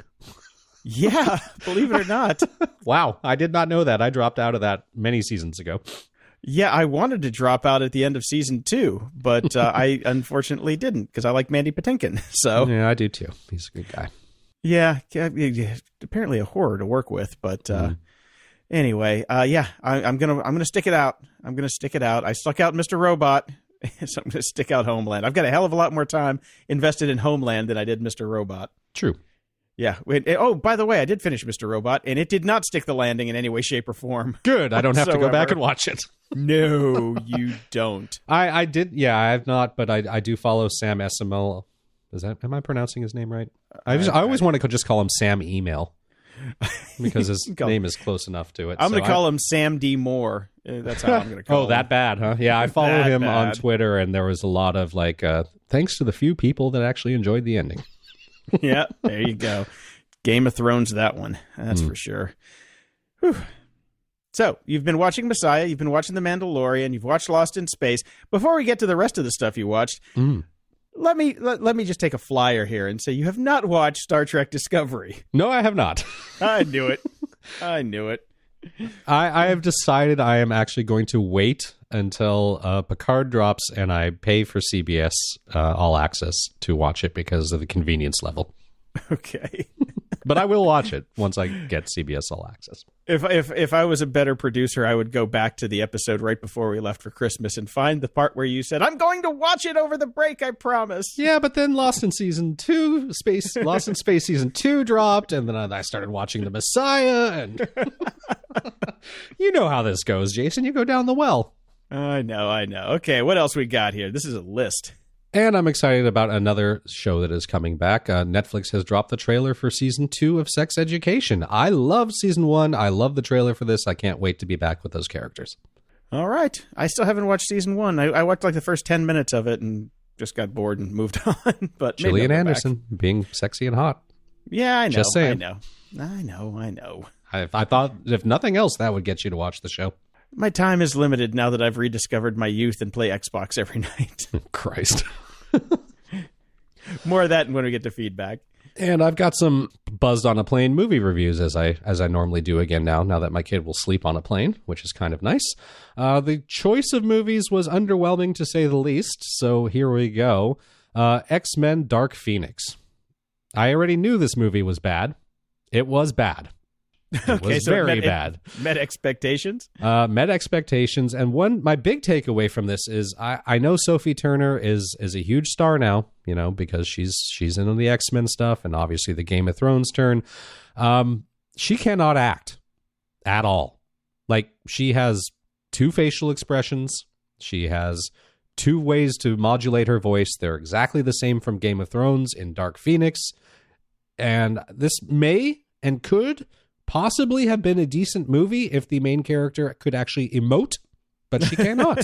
Yeah. Believe it or not. Wow, I did not know that. I dropped out of that many seasons ago. Yeah. I wanted to drop out at the end of season two, but uh, I unfortunately didn't because I like Mandy Patinkin. So, Yeah, I do too. He's a good guy. yeah. yeah, yeah, Apparently a horror to work with. But uh, Mm. anyway, uh, yeah, I, I'm going to I'm gonna stick it out. I'm going to stick it out. I stuck out Mister Robot. So I'm going to stick out Homeland. I've got a hell of a lot more time invested in Homeland than I did Mister Robot. True. Yeah. Wait, oh, by the way, I did finish Mister Robot, and it did not stick the landing in any way, shape, or form. Good. I don't have to go back Whatsoever. and watch it. No, you don't. I, I did. Yeah, I have not, but I, I do follow Sam Esmail. Is that? Am I pronouncing his name right? I just I always want to just call him Sam Email because his Call- name is close enough to it. I'm So going to I- call him Sam D. Moore. Uh, That's how I'm going to call Oh, him. that bad, huh? Yeah, I follow That him on bad. Twitter, and there was a lot of like, uh, thanks to the few people that actually enjoyed the ending. Yeah, there you go. Game of Thrones, that one. That's Hmm. for sure. Whew. So, you've been watching Messiah, you've been watching The Mandalorian, you've watched Lost in Space. Before we get to the rest of the stuff you watched, Mm. let me let, let me just take a flyer here and say you have not watched Star Trek Discovery. No, I have not. I knew it. I knew it. I, I have decided I am actually going to wait until uh, Picard drops and I pay for C B S uh, All Access to watch it because of the convenience level. Okay. But I will watch it once I get C B S All Access. If if if I was a better producer, I would go back to the episode right before we left for Christmas and find the part where you said, "I'm going to watch it over the break, I promise." Yeah, but then Lost in Season two, Space Lost in Space Season two dropped, and then I started watching The Messiah, and you know how this goes, Jason. You go down the well. I know, I know. Okay, what else we got here? This is a list. And I'm excited about another show that is coming back. Uh, Netflix has dropped the trailer for season two of Sex Education. I loved season one. I love the trailer for this. I can't wait to be back with those characters. All right. I still haven't watched season one. I, I watched like the first ten minutes of it and just got bored and moved on. But maybe Gillian I'll go Anderson back. being sexy and hot. Yeah, I know. Just saying. I know. I know. I know. I, I thought, if nothing else, that would get you to watch the show. My time is limited now that I've rediscovered my youth and play Xbox every night. Christ. More of that when we get to feedback. And I've got some buzzed on a plane movie reviews as I as I normally do again now, now that my kid will sleep on a plane, which is kind of nice. Uh, the choice of movies was underwhelming to say the least, so here we go. Uh, X-Men Dark Phoenix. I already knew this movie was bad. It was bad. It Okay, was so very met, bad. Met expectations? Uh, met expectations. And one, my big takeaway from this is I, I know Sophie Turner is is a huge star now, you know, because she's she's in the X-Men stuff and obviously the Game of Thrones turn. Um, she cannot act at all. Like, she has two facial expressions. She has two ways to modulate her voice. They're exactly the same from Game of Thrones in Dark Phoenix. And this may and could possibly have been a decent movie if the main character could actually emote, but she cannot.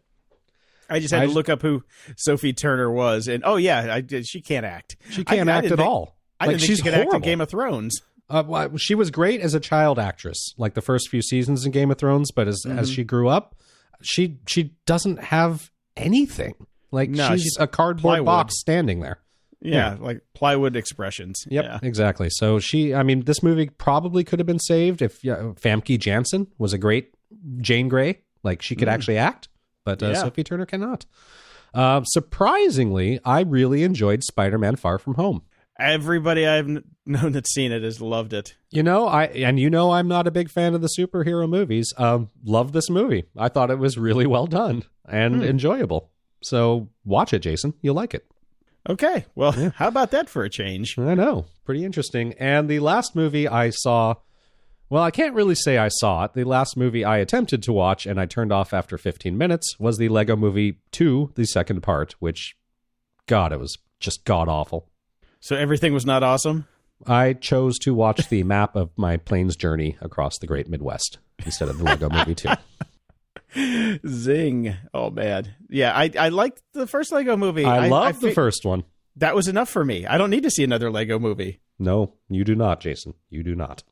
I just had I to look up who Sophie Turner was, and oh yeah, I, she can't act. She can't I, I act didn't at think- all. I Like, didn't think she's she could horrible. act in Game of Thrones. Uh, well, she was great as a child actress, like the first few seasons in Game of Thrones, but as Mm-hmm. as she grew up, she she doesn't have anything. Like, No, she's, she's a cardboard plywood. box standing there. Yeah, like plywood expressions. Yep, Yeah. exactly. So she, I mean, this movie probably could have been saved if uh, Famke Janssen was a great Jane Grey. Like, she could actually act, but uh, Yeah. Sophie Turner cannot. Uh, surprisingly, I really enjoyed Spider-Man Far From Home. Everybody I've kn- known that's seen it has loved it. You know, I and you know I'm not a big fan of the superhero movies. Um, love this movie. I thought it was really well done and enjoyable. So watch it, Jason. You'll like it. Okay, well, how about that for a change? I know. Pretty interesting. And the last movie I saw, well, I can't really say I saw it. The last movie I attempted to watch and I turned off after fifteen minutes was the Lego Movie two, the second part, which, God, it was just god-awful. So everything was not awesome? I chose to watch the map of my plane's journey across the Great Midwest instead of the Lego Movie two. Zing. Oh, man. Yeah, I, I liked the first Lego movie. I, love I the fi- first one. That was enough for me. I don't need to see another Lego movie. No, you do not, Jason. You do not.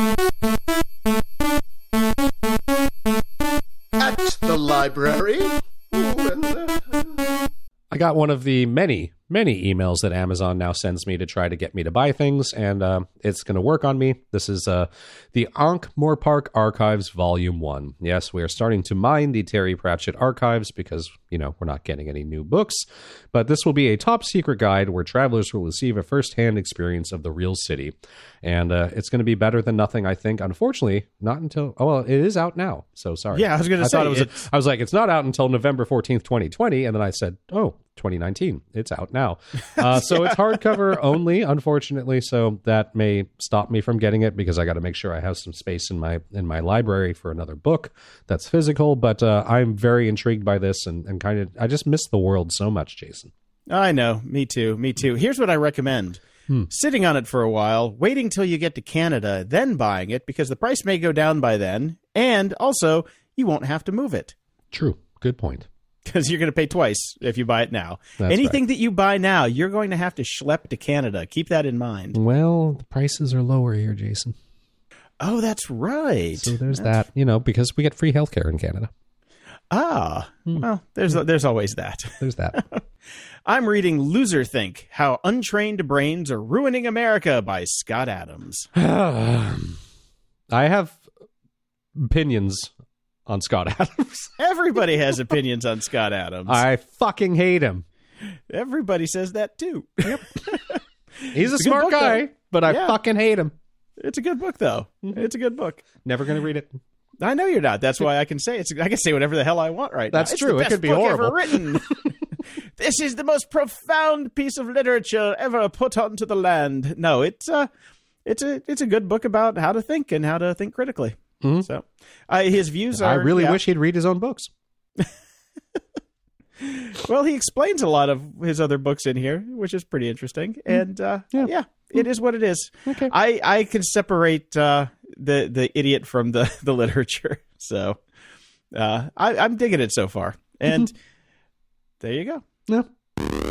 At the library. Ooh, and, uh, I got one of the many, many emails that Amazon now sends me to try to get me to buy things, and uh, it's going to work on me. This is uh, the Ankh-Morpork Archives Volume one. Yes, we are starting to mine the Terry Pratchett archives because, you know, we're not getting any new books. But this will be a top-secret guide where travelers will receive a first-hand experience of the real city. And uh, it's going to be better than nothing, I think. Unfortunately, not until... Oh, well, it is out now, so sorry. Yeah, I was going to I say. thought it was. it's- I was like, it's not out until November fourteenth, twenty twenty, and then I said, oh, twenty nineteen. It's out now. Uh, so it's hardcover only, unfortunately. So that may stop me from getting it because I got to make sure I have some space in my in my library for another book that's physical. But uh, I'm very intrigued by this, and, and kind of I just miss the world so much, Jason. I know. Me too. Me too. Here's what I recommend. Sitting on it for a while, waiting till you get to Canada, then buying it because the price may go down by then. And also, you won't have to move it True. Good point. because you're going to pay twice if you buy it now. That's Anything that you buy now, you're going to have to schlep to Canada. Keep that in mind. Well, the prices are lower here, Jason. Oh, that's right. So there's that, you know, because we get free healthcare in Canada. Ah, well, there's there's always that. There's that. I'm reading Loser Think, How Untrained Brains Are Ruining America by Scott Adams. I have opinions on Scott Adams. Everybody has opinions on Scott Adams. I fucking hate him. Everybody says that too. Yep. He's a It's a good smart book, guy, though. but I Yeah. fucking hate him. It's a good book, though. It's a good book. Never going to read it. I know you're not. That's why I can say it's. I can say whatever the hell I want right That's now. It's true. The It best could be book horrible. Ever written. This is the most profound piece of literature ever put onto the land. No, it's a, it's a, it's a good book about how to think and how to think critically. Mhm. So, uh, his views are. I really yeah. wish he'd read his own books. Well, he explains a lot of his other books in here, which is pretty interesting. And uh, Yeah. yeah. it is what it is. Okay. I, I can separate uh, the the idiot from the, the literature. So uh, I, I'm digging it so far. And there you go. Yeah.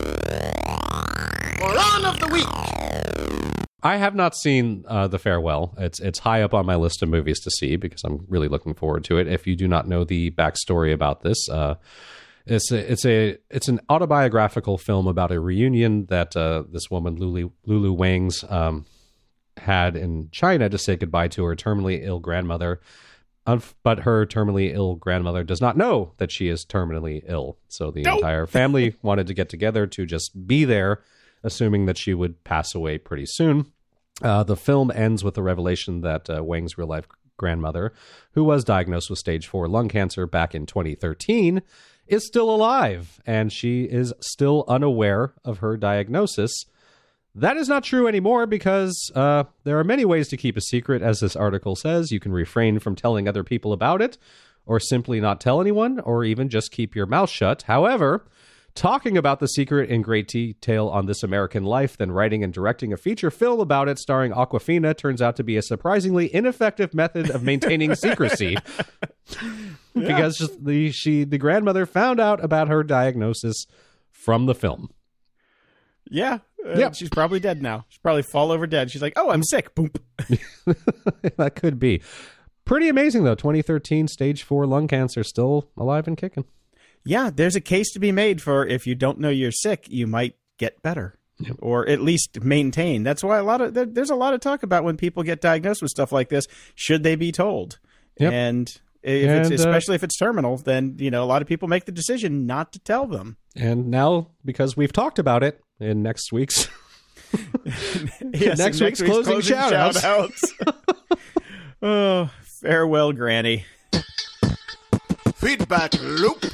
Salon of the Week. I have not seen uh, The Farewell. It's it's high up on my list of movies to see because I'm really looking forward to it. If you do not know the backstory about this, uh, it's a, it's a it's an autobiographical film about a reunion that uh, this woman Lulu Lulu Wangs um, had in China to say goodbye to her terminally ill grandmother. But her terminally ill grandmother does not know that she is terminally ill. So the nope. entire family wanted to get together to just be there, assuming that she would pass away pretty soon. Uh, the film ends with the revelation that uh, Wang's real-life grandmother, who was diagnosed with stage four lung cancer back in twenty thirteen, is still alive, and she is still unaware of her diagnosis. That is not true anymore because uh, there are many ways to keep a secret, as this article says. You can refrain from telling other people about it, or simply not tell anyone, or even just keep your mouth shut. However, talking about the secret in great detail on This American Life, then writing and directing a feature film about it starring Awkwafina turns out to be a surprisingly ineffective method of maintaining secrecy. Yeah. Because just the she the grandmother found out about her diagnosis from the film. Yeah. Uh, yep. She's probably dead now. She's probably fall over dead. She's like, oh, I'm sick. Boom. That could be. Pretty amazing, though. twenty thirteen, stage four lung cancer, still alive and kicking. Yeah, there's a case to be made for if you don't know you're sick, you might get better. Yep. Or at least maintain. That's why a lot of there, there's a lot of talk about when people get diagnosed with stuff like this. Should they be told? Yep. And if and, it's, especially uh, if it's terminal, then you know a lot of people make the decision not to tell them. And now, because we've talked about it in next week's yes, next, next week's, week's closing, closing shout-outs. shout-outs. Oh, farewell, Granny. Feedback loop.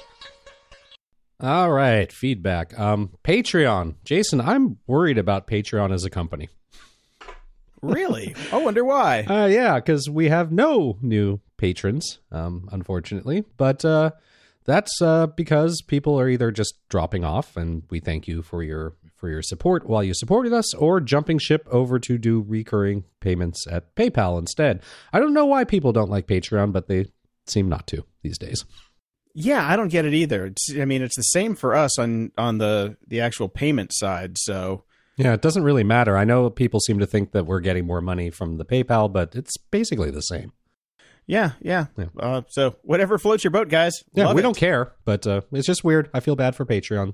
All right, feedback. Um, Patreon. Jason, I'm worried about Patreon as a company. Really? I wonder why. Uh, yeah, because we have no new patrons, um, unfortunately. But uh, that's uh, because people are either just dropping off, and we thank you for your for your support while you supported us, or jumping ship over to do recurring payments at PayPal instead. I don't know why people don't like Patreon, but they seem not to these days. Yeah, I don't get it either. It's, I mean, it's the same for us on, on the, the actual payment side, so... Yeah, it doesn't really matter. I know people seem to think that we're getting more money from the PayPal, but it's basically the same. Yeah, yeah. yeah. Uh, so whatever floats your boat, guys. Yeah, Love we it. don't care, but uh, it's just weird. I feel bad for Patreon.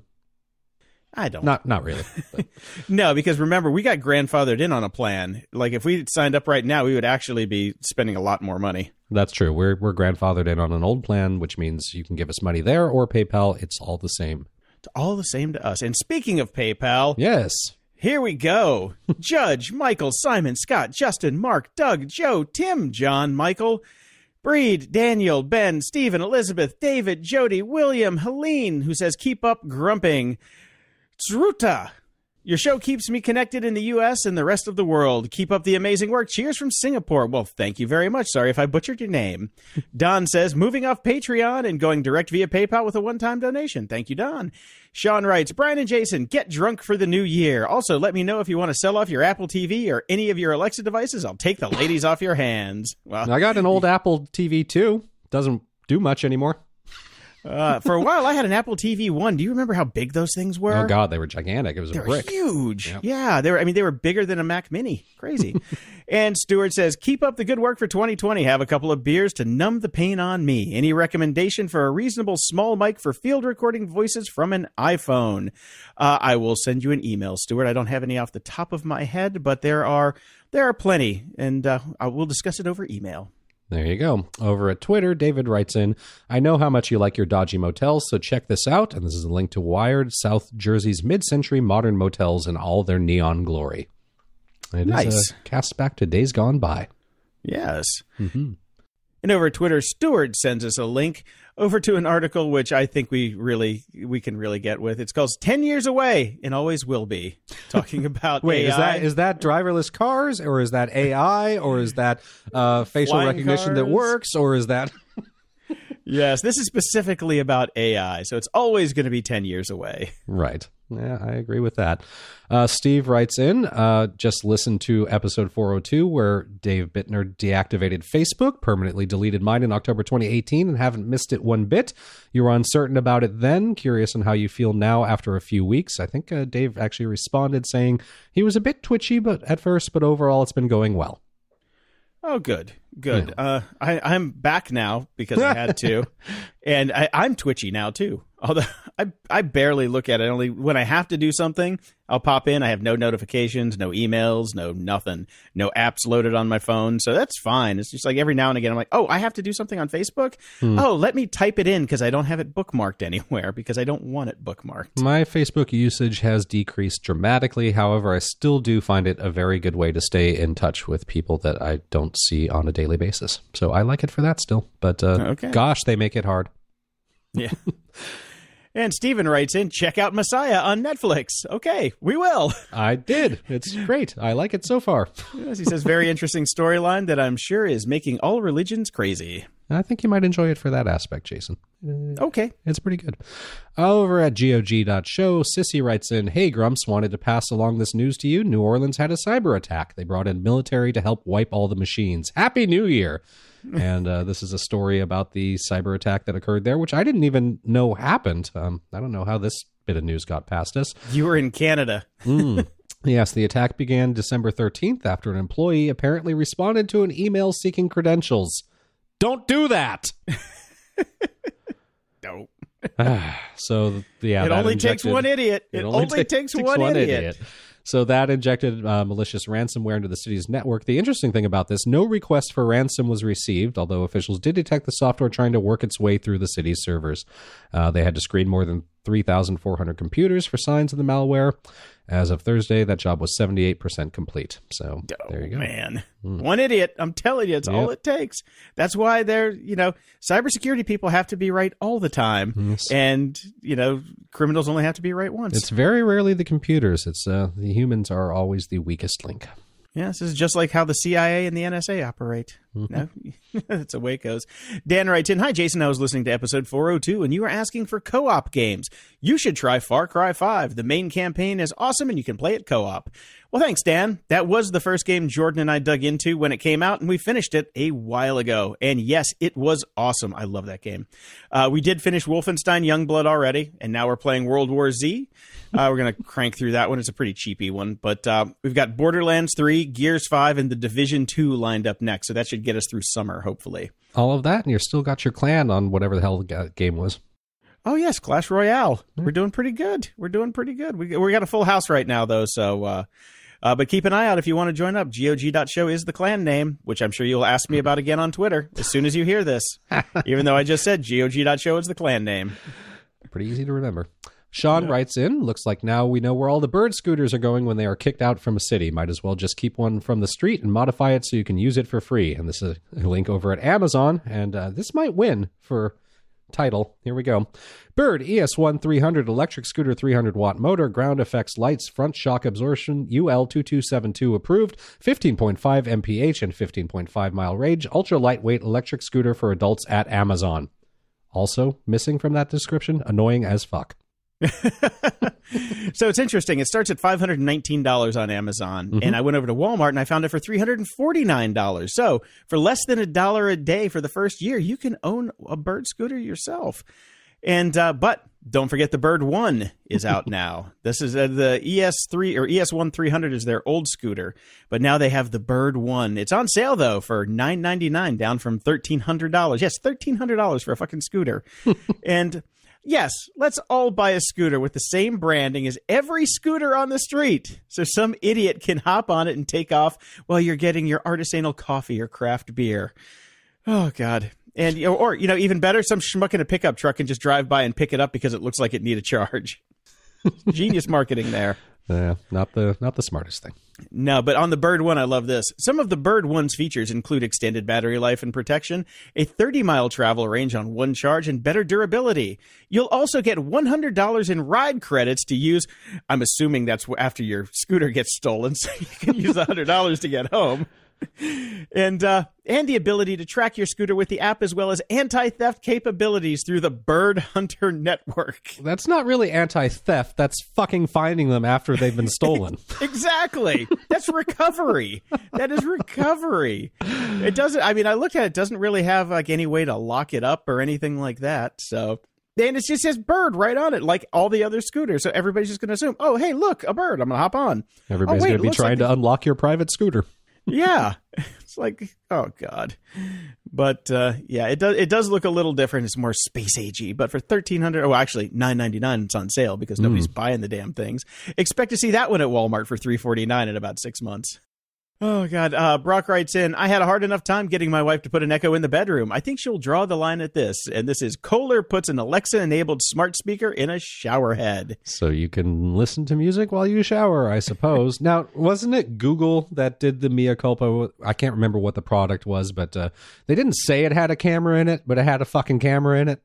I don't. Not not really. No, because remember, we got grandfathered in on a plan. Like, if we signed up right now, we would actually be spending a lot more money. That's true. We're we're grandfathered in on an old plan, which means you can give us money there or PayPal. It's all the same. It's all the same to us. And speaking of PayPal... Yes. Here we go. Judge, Michael, Simon, Scott, Justin, Mark, Doug, Joe, Tim, John, Michael, Breed, Daniel, Ben, Stephen, Elizabeth, David, Jody, William, Helene, who says, keep up grumping. Tsruta, your show keeps me connected in the U S and the rest of the world. Keep up the amazing work. Cheers from Singapore. Well, thank you very much. Sorry if I butchered your name. Don says, moving off Patreon and going direct via PayPal with a one-time donation. Thank you, Don. Sean writes, Brian and Jason, get drunk for the new year. Also, let me know if you want to sell off your Apple T V or any of your Alexa devices. I'll take the ladies off your hands. Well, I got an old Apple T V, too. Doesn't do much anymore. Uh, for a while, I had an Apple T V one. Do you remember how big those things were? Oh, God, they were gigantic. It was they a brick. They were huge. Yep. Yeah, they were. I mean, they were bigger than a Mac Mini. Crazy. And Stuart says, keep up the good work for twenty twenty. Have a couple of beers to numb the pain on me. Any recommendation for a reasonable small mic for field recording voices from an iPhone? Uh, I will send you an email, Stuart. I don't have any off the top of my head, but there are there are plenty, and uh, I will discuss it over email. There you go. Over at Twitter, David writes in, I know how much you like your dodgy motels, so check this out. And this is a link to Wired, South Jersey's mid-century modern motels in all their neon glory. It nice. is a cast back to days gone by. Yes. Mm-hmm. And over at Twitter, Stuart sends us a link over to an article which I think we really we can really get with. It's called ten years Away and Always Will Be, talking about Wait, A I. is that is that driverless cars, or is that A I, or is that uh, facial Flying recognition cars? that works, or is that... Yes, this is specifically about A I, so it's always going to be ten years away. Right. Yeah, I agree with that. Uh, Steve writes in, uh, just listened to episode four oh two where Dave Bittner deactivated Facebook, permanently deleted mine in October twenty eighteen, and haven't missed it one bit. You were uncertain about it then. Curious on how you feel now after a few weeks. I think uh, Dave actually responded saying he was a bit twitchy but at first, but overall it's been going well. Oh, good. Good. Yeah. Uh, I, I'm back now because I had to. And I, I'm twitchy now, too. Although I, I barely look at it. Only when I have to do something, I'll pop in. I have no notifications, no emails, no nothing, no apps loaded on my phone. So that's fine. It's just like every now and again, I'm like, oh, I have to do something on Facebook. Hmm. Oh, let me type it in because I don't have it bookmarked anywhere because I don't want it bookmarked. My Facebook usage has decreased dramatically. However, I still do find it a very good way to stay in touch with people that I don't see on a daily basis. So I like it for that still. But uh, okay. Gosh, they make it hard. Yeah. And Steven writes in, check out Messiah on Netflix. Okay, we will. I did. It's great. I like it so far. Yes, he says, very interesting storyline that I'm sure is making all religions crazy. I think you might enjoy it for that aspect, Jason. Okay. It's pretty good. Over at G O G dot show, Sissy writes in, hey, Grumps, wanted to pass along this news to you. New Orleans had a cyber attack. They brought in military to help wipe all the machines. Happy New Year. And uh, this is a story about the cyber attack that occurred there, which I didn't even know happened. Um, I don't know how this bit of news got past us. You were in Canada. mm. Yes, the attack began December thirteenth after an employee apparently responded to an email seeking credentials. Don't do that. Nope. so, yeah. It only injected, takes one idiot. It, it only, only ta- takes, takes one, one idiot. idiot. So that injected uh, malicious ransomware into the city's network. The interesting thing about this, no request for ransom was received, although officials did detect the software trying to work its way through the city's servers. Uh, they had to screen more than three thousand four hundred computers for signs of the malware. As of Thursday, that job was seventy-eight percent complete. So oh, there you go. Man, mm. One idiot. I'm telling you, it's yep. all it takes. That's why they're, you know, cybersecurity people have to be right all the time. Yes. And, you know, criminals only have to be right once. It's very rarely the computers. It's uh, the humans are always the weakest link. Yeah, this is just like how the C I A and the N S A operate. Mm-hmm. No, that's the way it goes. Dan writes in, hi, Jason. I was listening to episode four oh two, and you were asking for co-op games. You should try Far Cry five. The main campaign is awesome, and you can play it co-op. Well, thanks, Dan. That was the first game Jordan and I dug into when it came out, and we finished it a while ago. And yes, it was awesome. I love that game. Uh, we did finish Wolfenstein Youngblood already, and now we're playing World War Z. Uh, we're going to crank through that one. It's a pretty cheapy one. But uh, we've got Borderlands three, Gears five, and The Division two lined up next. So that should get us through summer, hopefully. All of that, and you've still got your clan on whatever the hell the game was. Oh, yes, Clash Royale. Mm. We're doing pretty good. We're doing pretty good. We we got a full house right now, though. So, uh, uh, but keep an eye out if you want to join up. G O G dot show is the clan name, which I'm sure you'll ask me about again on Twitter as soon as you hear this. Even though I just said G O G dot show is the clan name. Pretty easy to remember. Sean yeah. writes in, looks like now we know where all the bird scooters are going when they are kicked out from a city. Might as well just keep one from the street and modify it so you can use it for free. And this is a link over at Amazon, and uh, this might win for title. Here we go. Bird E S one three hundred electric scooter, three hundred watt motor, ground effects, lights, front shock absorption, U L two two seven two approved, fifteen point five M P H and fifteen point five mile range, ultra lightweight electric scooter for adults at Amazon. Also missing from that description, annoying as fuck. So it's interesting. It starts at five hundred nineteen dollars on Amazon, mm-hmm. and I went over to Walmart and I found it for three hundred forty-nine dollars. So for less than a dollar a day for the first year, you can own a Bird scooter yourself. And uh, but don't forget the Bird One is out now. This is uh, the E S three or E S one three hundred is their old scooter, but now they have the Bird One. It's on sale though for nine ninety-nine, down from thirteen hundred dollars. Yes, thirteen hundred dollars for a fucking scooter. And yes, let's all buy a scooter with the same branding as every scooter on the street, so some idiot can hop on it and take off while you're getting your artisanal coffee or craft beer. Oh God. And, you know, or, you know, even better, some schmuck in a pickup truck can just drive by and pick it up because it looks like it need a charge. Genius marketing there. Yeah, not the not the smartest thing. No, but on the Bird One, I love this. Some of the Bird One's features include extended battery life and protection, a thirty mile travel range on one charge, and better durability. You'll also get one hundred dollars in ride credits to use. I'm assuming that's after your scooter gets stolen, so you can use one hundred dollars to get home. And uh, and the ability to track your scooter with the app, as well as anti-theft capabilities through the Bird Hunter network. That's not really anti-theft. That's fucking finding them after they've been stolen. Exactly. That's recovery. That is recovery. It doesn't, I mean, I looked at it, it doesn't really have like any way to lock it up or anything like that. So, and it just says bird right on it, like all the other scooters. So everybody's just going to assume, oh, hey, look, a bird. I'm going to hop on. Everybody's oh, going to be trying like to unlock your private scooter. Yeah. It's like, oh, God. But, uh, yeah, it does it does look a little different. It's more space agey. But for thirteen hundred dollars, oh, actually, nine ninety-nine, it's on sale because nobody's mm. buying the damn things. Expect to see that one at Walmart for three forty-nine in about six months. Oh, God. Uh, Brock writes in, I had a hard enough time getting my wife to put an Echo in the bedroom. I think she'll draw the line at this. And this is Kohler puts an Alexa-enabled smart speaker in a shower head. So you can listen to music while you shower, I suppose. Now, wasn't it Google that did the mea culpa? I can't remember what the product was, but uh, they didn't say it had a camera in it, but it had a fucking camera in it.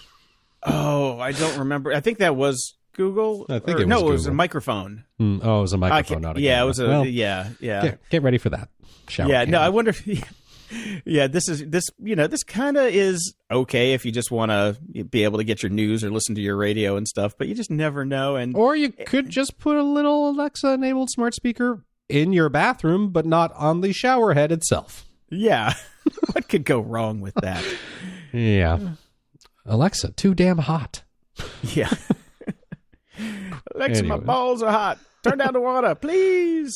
Oh, I don't remember. I think that was Google. I think or, it was No, Google. it was a microphone. Mm, oh, it was a microphone, not a Yeah, camera. it was a, well, yeah, yeah. Get, get ready for that. Shower yeah, camera. no, I wonder if, yeah, yeah, this is, this, you know, this kind of is okay if you just want to be able to get your news or listen to your radio and stuff, but you just never know. And Or you could just put a little Alexa-enabled smart speaker in your bathroom, but not on the shower head itself. Yeah. What could go wrong with that? Yeah. Alexa, too damn hot. Yeah. Alexa, Anyway. my balls are hot. Turn down the water, please.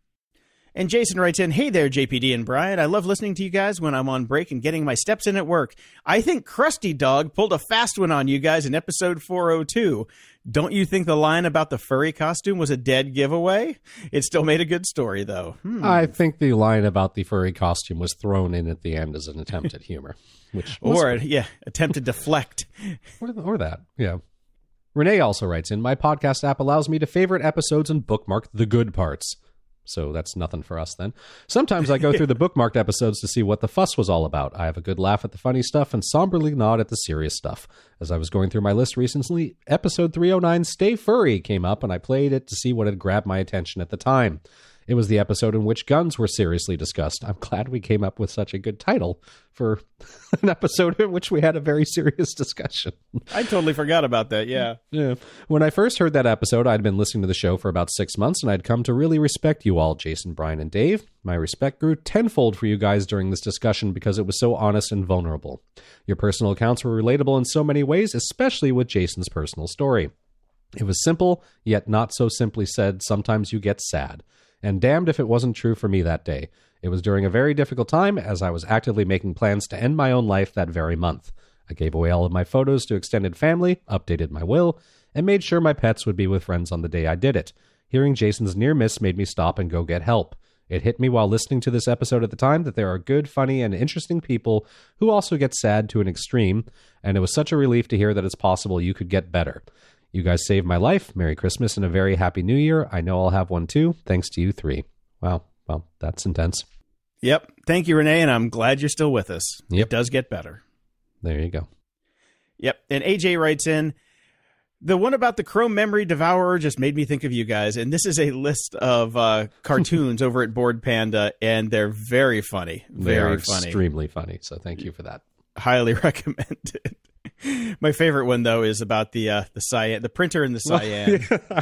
And Jason writes in, hey there, J P D and Brian. I love listening to you guys when I'm on break and getting my steps in at work. I think Krusty Dog pulled a fast one on you guys in episode four oh two. Don't you think the line about the furry costume was a dead giveaway? It still made a good story, though. Hmm. I think the line about the furry costume was thrown in at the end as an attempt at humor. Which was Or, yeah, attempt to deflect. Or, or that, yeah. Renee also writes in, my podcast app allows me to favorite episodes and bookmark the good parts. So that's nothing for us then. Sometimes I go through the bookmarked episodes to see what the fuss was all about. I have a good laugh at the funny stuff and somberly nod at the serious stuff. As I was going through my list recently, episode three oh nine, Stay Furry, came up, and I played it to see what had grabbed my attention at the time. It was the episode in which guns were seriously discussed. I'm glad we came up with such a good title for an episode in which we had a very serious discussion. I totally forgot about that, yeah. Yeah. When I first heard that episode, I'd been listening to the show for about six months, and I'd come to really respect you all, Jason, Brian, and Dave. My respect grew tenfold for you guys during this discussion because it was so honest and vulnerable. Your personal accounts were relatable in so many ways, especially with Jason's personal story. It was simple, yet not so simply said, sometimes you get sad. And damned if it wasn't true for me that day. It was during a very difficult time as I was actively making plans to end my own life that very month. I gave away all of my photos to extended family, updated my will, and made sure my pets would be with friends on the day I did it. Hearing Jason's near miss made me stop and go get help. It hit me while listening to this episode at the time that there are good, funny, and interesting people who also get sad to an extreme, and it was such a relief to hear that it's possible you could get better. You guys saved my life. Merry Christmas and a very Happy New Year. I know I'll have one too. Thanks to you three. Wow. Well, that's intense. Yep. Thank you, Renee, and I'm glad you're still with us. Yep. It does get better. There you go. Yep. And A J writes in, the one about the Chrome Memory Devourer just made me think of you guys. And this is a list of uh, cartoons over at Board Panda, and they're very funny. Very they are funny. Extremely funny. So thank you for that. Highly recommended. My favorite one, though, is about the uh, the cyan, the printer and the cyan.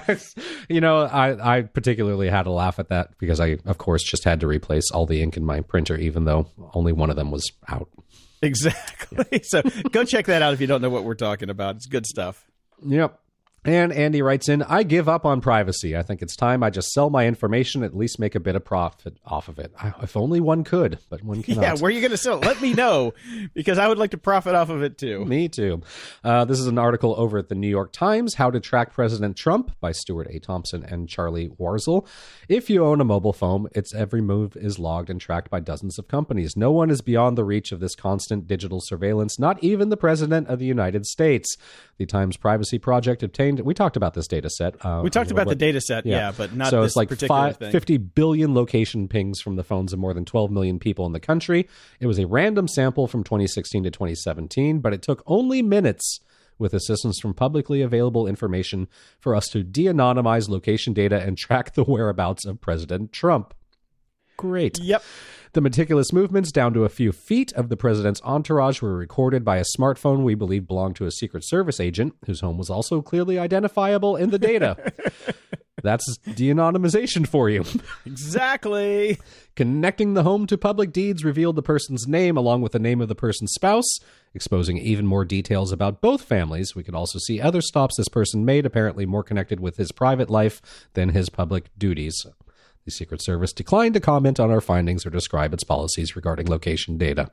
You know, I, I particularly had a laugh at that because I, of course, just had to replace all the ink in my printer, even though only one of them was out. Exactly. Yeah. So go check that out if you don't know what we're talking about. It's good stuff. Yep. And Andy writes in, I give up on privacy. I think it's time I just sell my information, at least make a bit of profit off of it. I, if only one could, but one cannot. Yeah, where are you going to sell it? Let me know, because I would like to profit off of it too. Me too. Uh, this is an article over at the New York Times, How to Track President Trump by Stuart A. Thompson and Charlie Warzel. If you own a mobile phone, its every move is logged and tracked by dozens of companies. No one is beyond the reach of this constant digital surveillance, not even the President of the United States. The Times Privacy Project obtained, we talked about this data set. Uh, we talked about what, the data set, yeah, yeah but not so this it's like particular five, thing. fifty billion location pings from the phones of more than twelve million people in the country. It was a random sample from twenty sixteen to twenty seventeen, but it took only minutes with assistance from publicly available information for us to de-anonymize location data and track the whereabouts of President Trump. Great. Yep. The meticulous movements down to a few feet of the president's entourage were recorded by a smartphone we believe belonged to a Secret Service agent, whose home was also clearly identifiable in the data. That's de-anonymization for you. Exactly. Connecting the home to public deeds revealed the person's name along with the name of the person's spouse, exposing even more details about both families. We could also see other stops this person made, apparently more connected with his private life than his public duties. The Secret Service declined to comment on our findings or describe its policies regarding location data.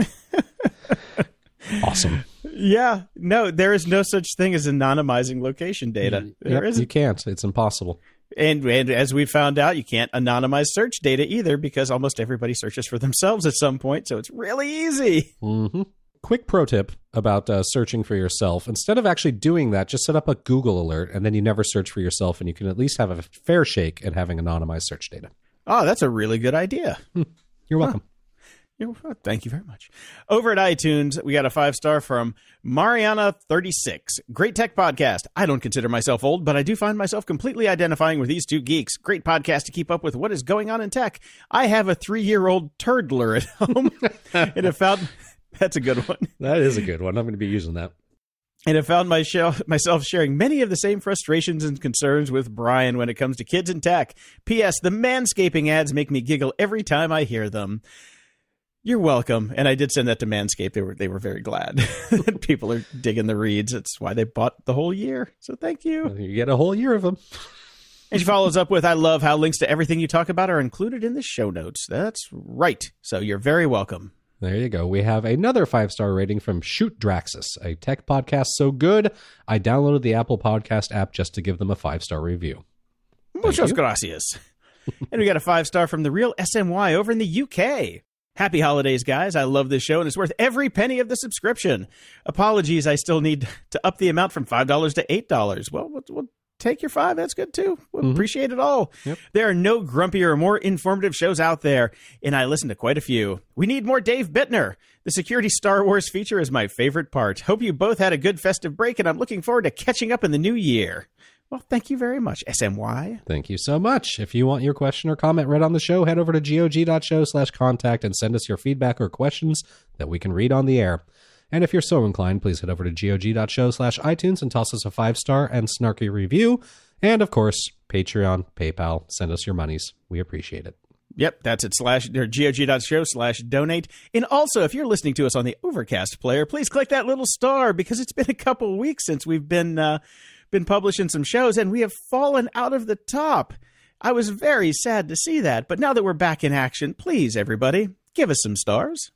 Awesome. Yeah. No, there is no such thing as anonymizing location data. There yep, isn't. You can't. It's impossible. And, and as we found out, you can't anonymize search data either because almost everybody searches for themselves at some point. So it's really easy. Mm-hmm. Quick pro tip about uh, searching for yourself. Instead of actually doing that, just set up a Google alert, and then you never search for yourself, and you can at least have a fair shake at having anonymized search data. Oh, that's a really good idea. You're welcome. Huh. Thank you very much. Over at iTunes, we got a five-star from Mariana thirty-six. Great tech podcast. I don't consider myself old, but I do find myself completely identifying with these two geeks. Great podcast to keep up with what is going on in tech. I have a three-year-old turdler at home, and have found... That's a good one. That is a good one. I'm going to be using that. And have found my show, myself sharing many of the same frustrations and concerns with Brian when it comes to kids and tech. P S. The manscaping ads make me giggle every time I hear them. You're welcome. And I did send that to Manscaped. They were they were very glad that people are digging the reads. That's why they bought the whole year. So thank you. You get a whole year of them. And she follows up with, I love how links to everything you talk about are included in the show notes. That's right. So you're very welcome. There you go. We have another five-star rating from Shoot Draxus, a tech podcast so good, I downloaded the Apple Podcast app just to give them a five-star review. Muchas gracias. And we got a five-star from The Real S M Y over in the U K. Happy holidays, guys. I love this show, and it's worth every penny of the subscription. Apologies, I still need to up the amount from five dollars to eight dollars. Well, we'll, we'll take your five. That's good, too. We'll mm-hmm. appreciate it all. Yep. There are no grumpier or more informative shows out there, and I listen to quite a few. We need more Dave Bittner. The Security Star Wars feature is my favorite part. Hope you both had a good festive break, and I'm looking forward to catching up in the new year. Well, thank you very much, S M Y. Thank you so much. If you want your question or comment read on the show, head over to gog.show slash contact and send us your feedback or questions that we can read on the air. And if you're so inclined, please head over to gog.show slash iTunes and toss us a five-star and snarky review. And, of course, Patreon, PayPal, send us your monies. We appreciate it. Yep, that's it, slash, or gog.show slash donate. And also, if you're listening to us on the Overcast player, please click that little star because it's been a couple of weeks since we've been uh, been publishing some shows, and we have fallen out of the top. I was very sad to see that, but now that we're back in action, please, everybody, give us some stars.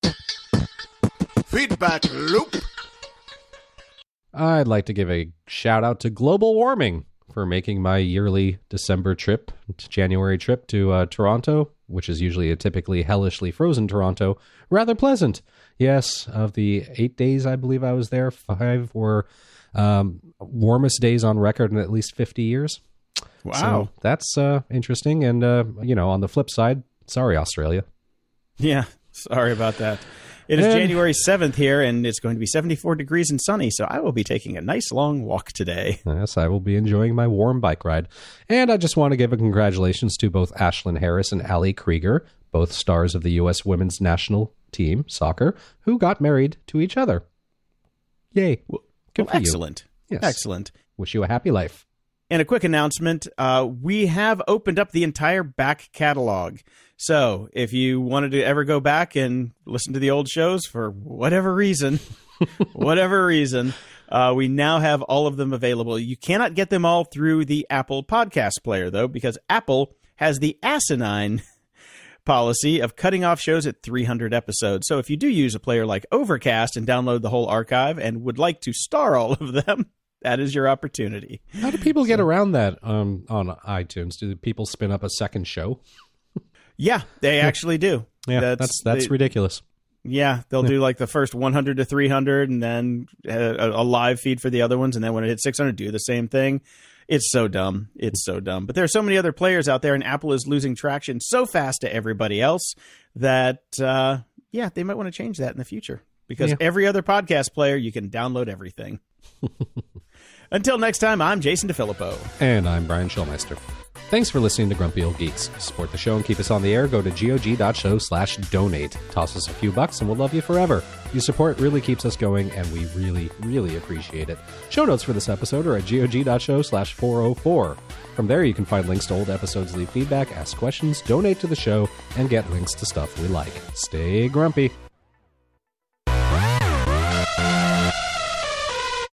Feedback loop. I'd like to give a shout out to global warming for making my yearly December trip, January trip to uh, Toronto, which is usually a typically hellishly frozen Toronto, rather pleasant. Yes, of the eight days I believe I was there, five were um, warmest days on record in at least fifty years. Wow. So that's uh, interesting. And, uh, you know, on the flip side, sorry, Australia. Yeah, sorry about that. It is and, January seventh here, and it's going to be seventy-four degrees and sunny, so I will be taking a nice long walk today. Yes, I will be enjoying my warm bike ride. And I just want to give a congratulations to both Ashlyn Harris and Ali Krieger, both stars of the U S women's national team, soccer, who got married to each other. Yay. Well, Good well, for excellent. You. Yes. Excellent. Wish you a happy life. And a quick announcement, uh, we have opened up the entire back catalog. So if you wanted to ever go back and listen to the old shows for whatever reason, whatever reason, uh, we now have all of them available. You cannot get them all through the Apple Podcast Player, though, because Apple has the asinine policy of cutting off shows at three hundred episodes. So if you do use a player like Overcast and download the whole archive and would like to star all of them, that is your opportunity. How do people so, get around that um, on iTunes? Do people spin up a second show? Yeah, they actually do. Yeah, that's that's, that's they, ridiculous. Yeah, they'll yeah. do like the first one hundred to three hundred and then a, a live feed for the other ones. And then when it hits six hundred, do the same thing. It's so dumb. It's so dumb. But there are so many other players out there, and Apple is losing traction so fast to everybody else that, uh, yeah, they might want to change that in the future. Because yeah. every other podcast player, you can download everything. Until next time, I'm Jason DeFilippo. And I'm Brian Schulmeister. Thanks for listening to Grumpy Old Geeks. To support the show and keep us on the air, go to gog.show slash donate. Toss us a few bucks and we'll love you forever. Your support really keeps us going, and we really, really appreciate it. Show notes for this episode are at gog.show slash 404. From there, you can find links to old episodes, leave feedback, ask questions, donate to the show, and get links to stuff we like. Stay grumpy.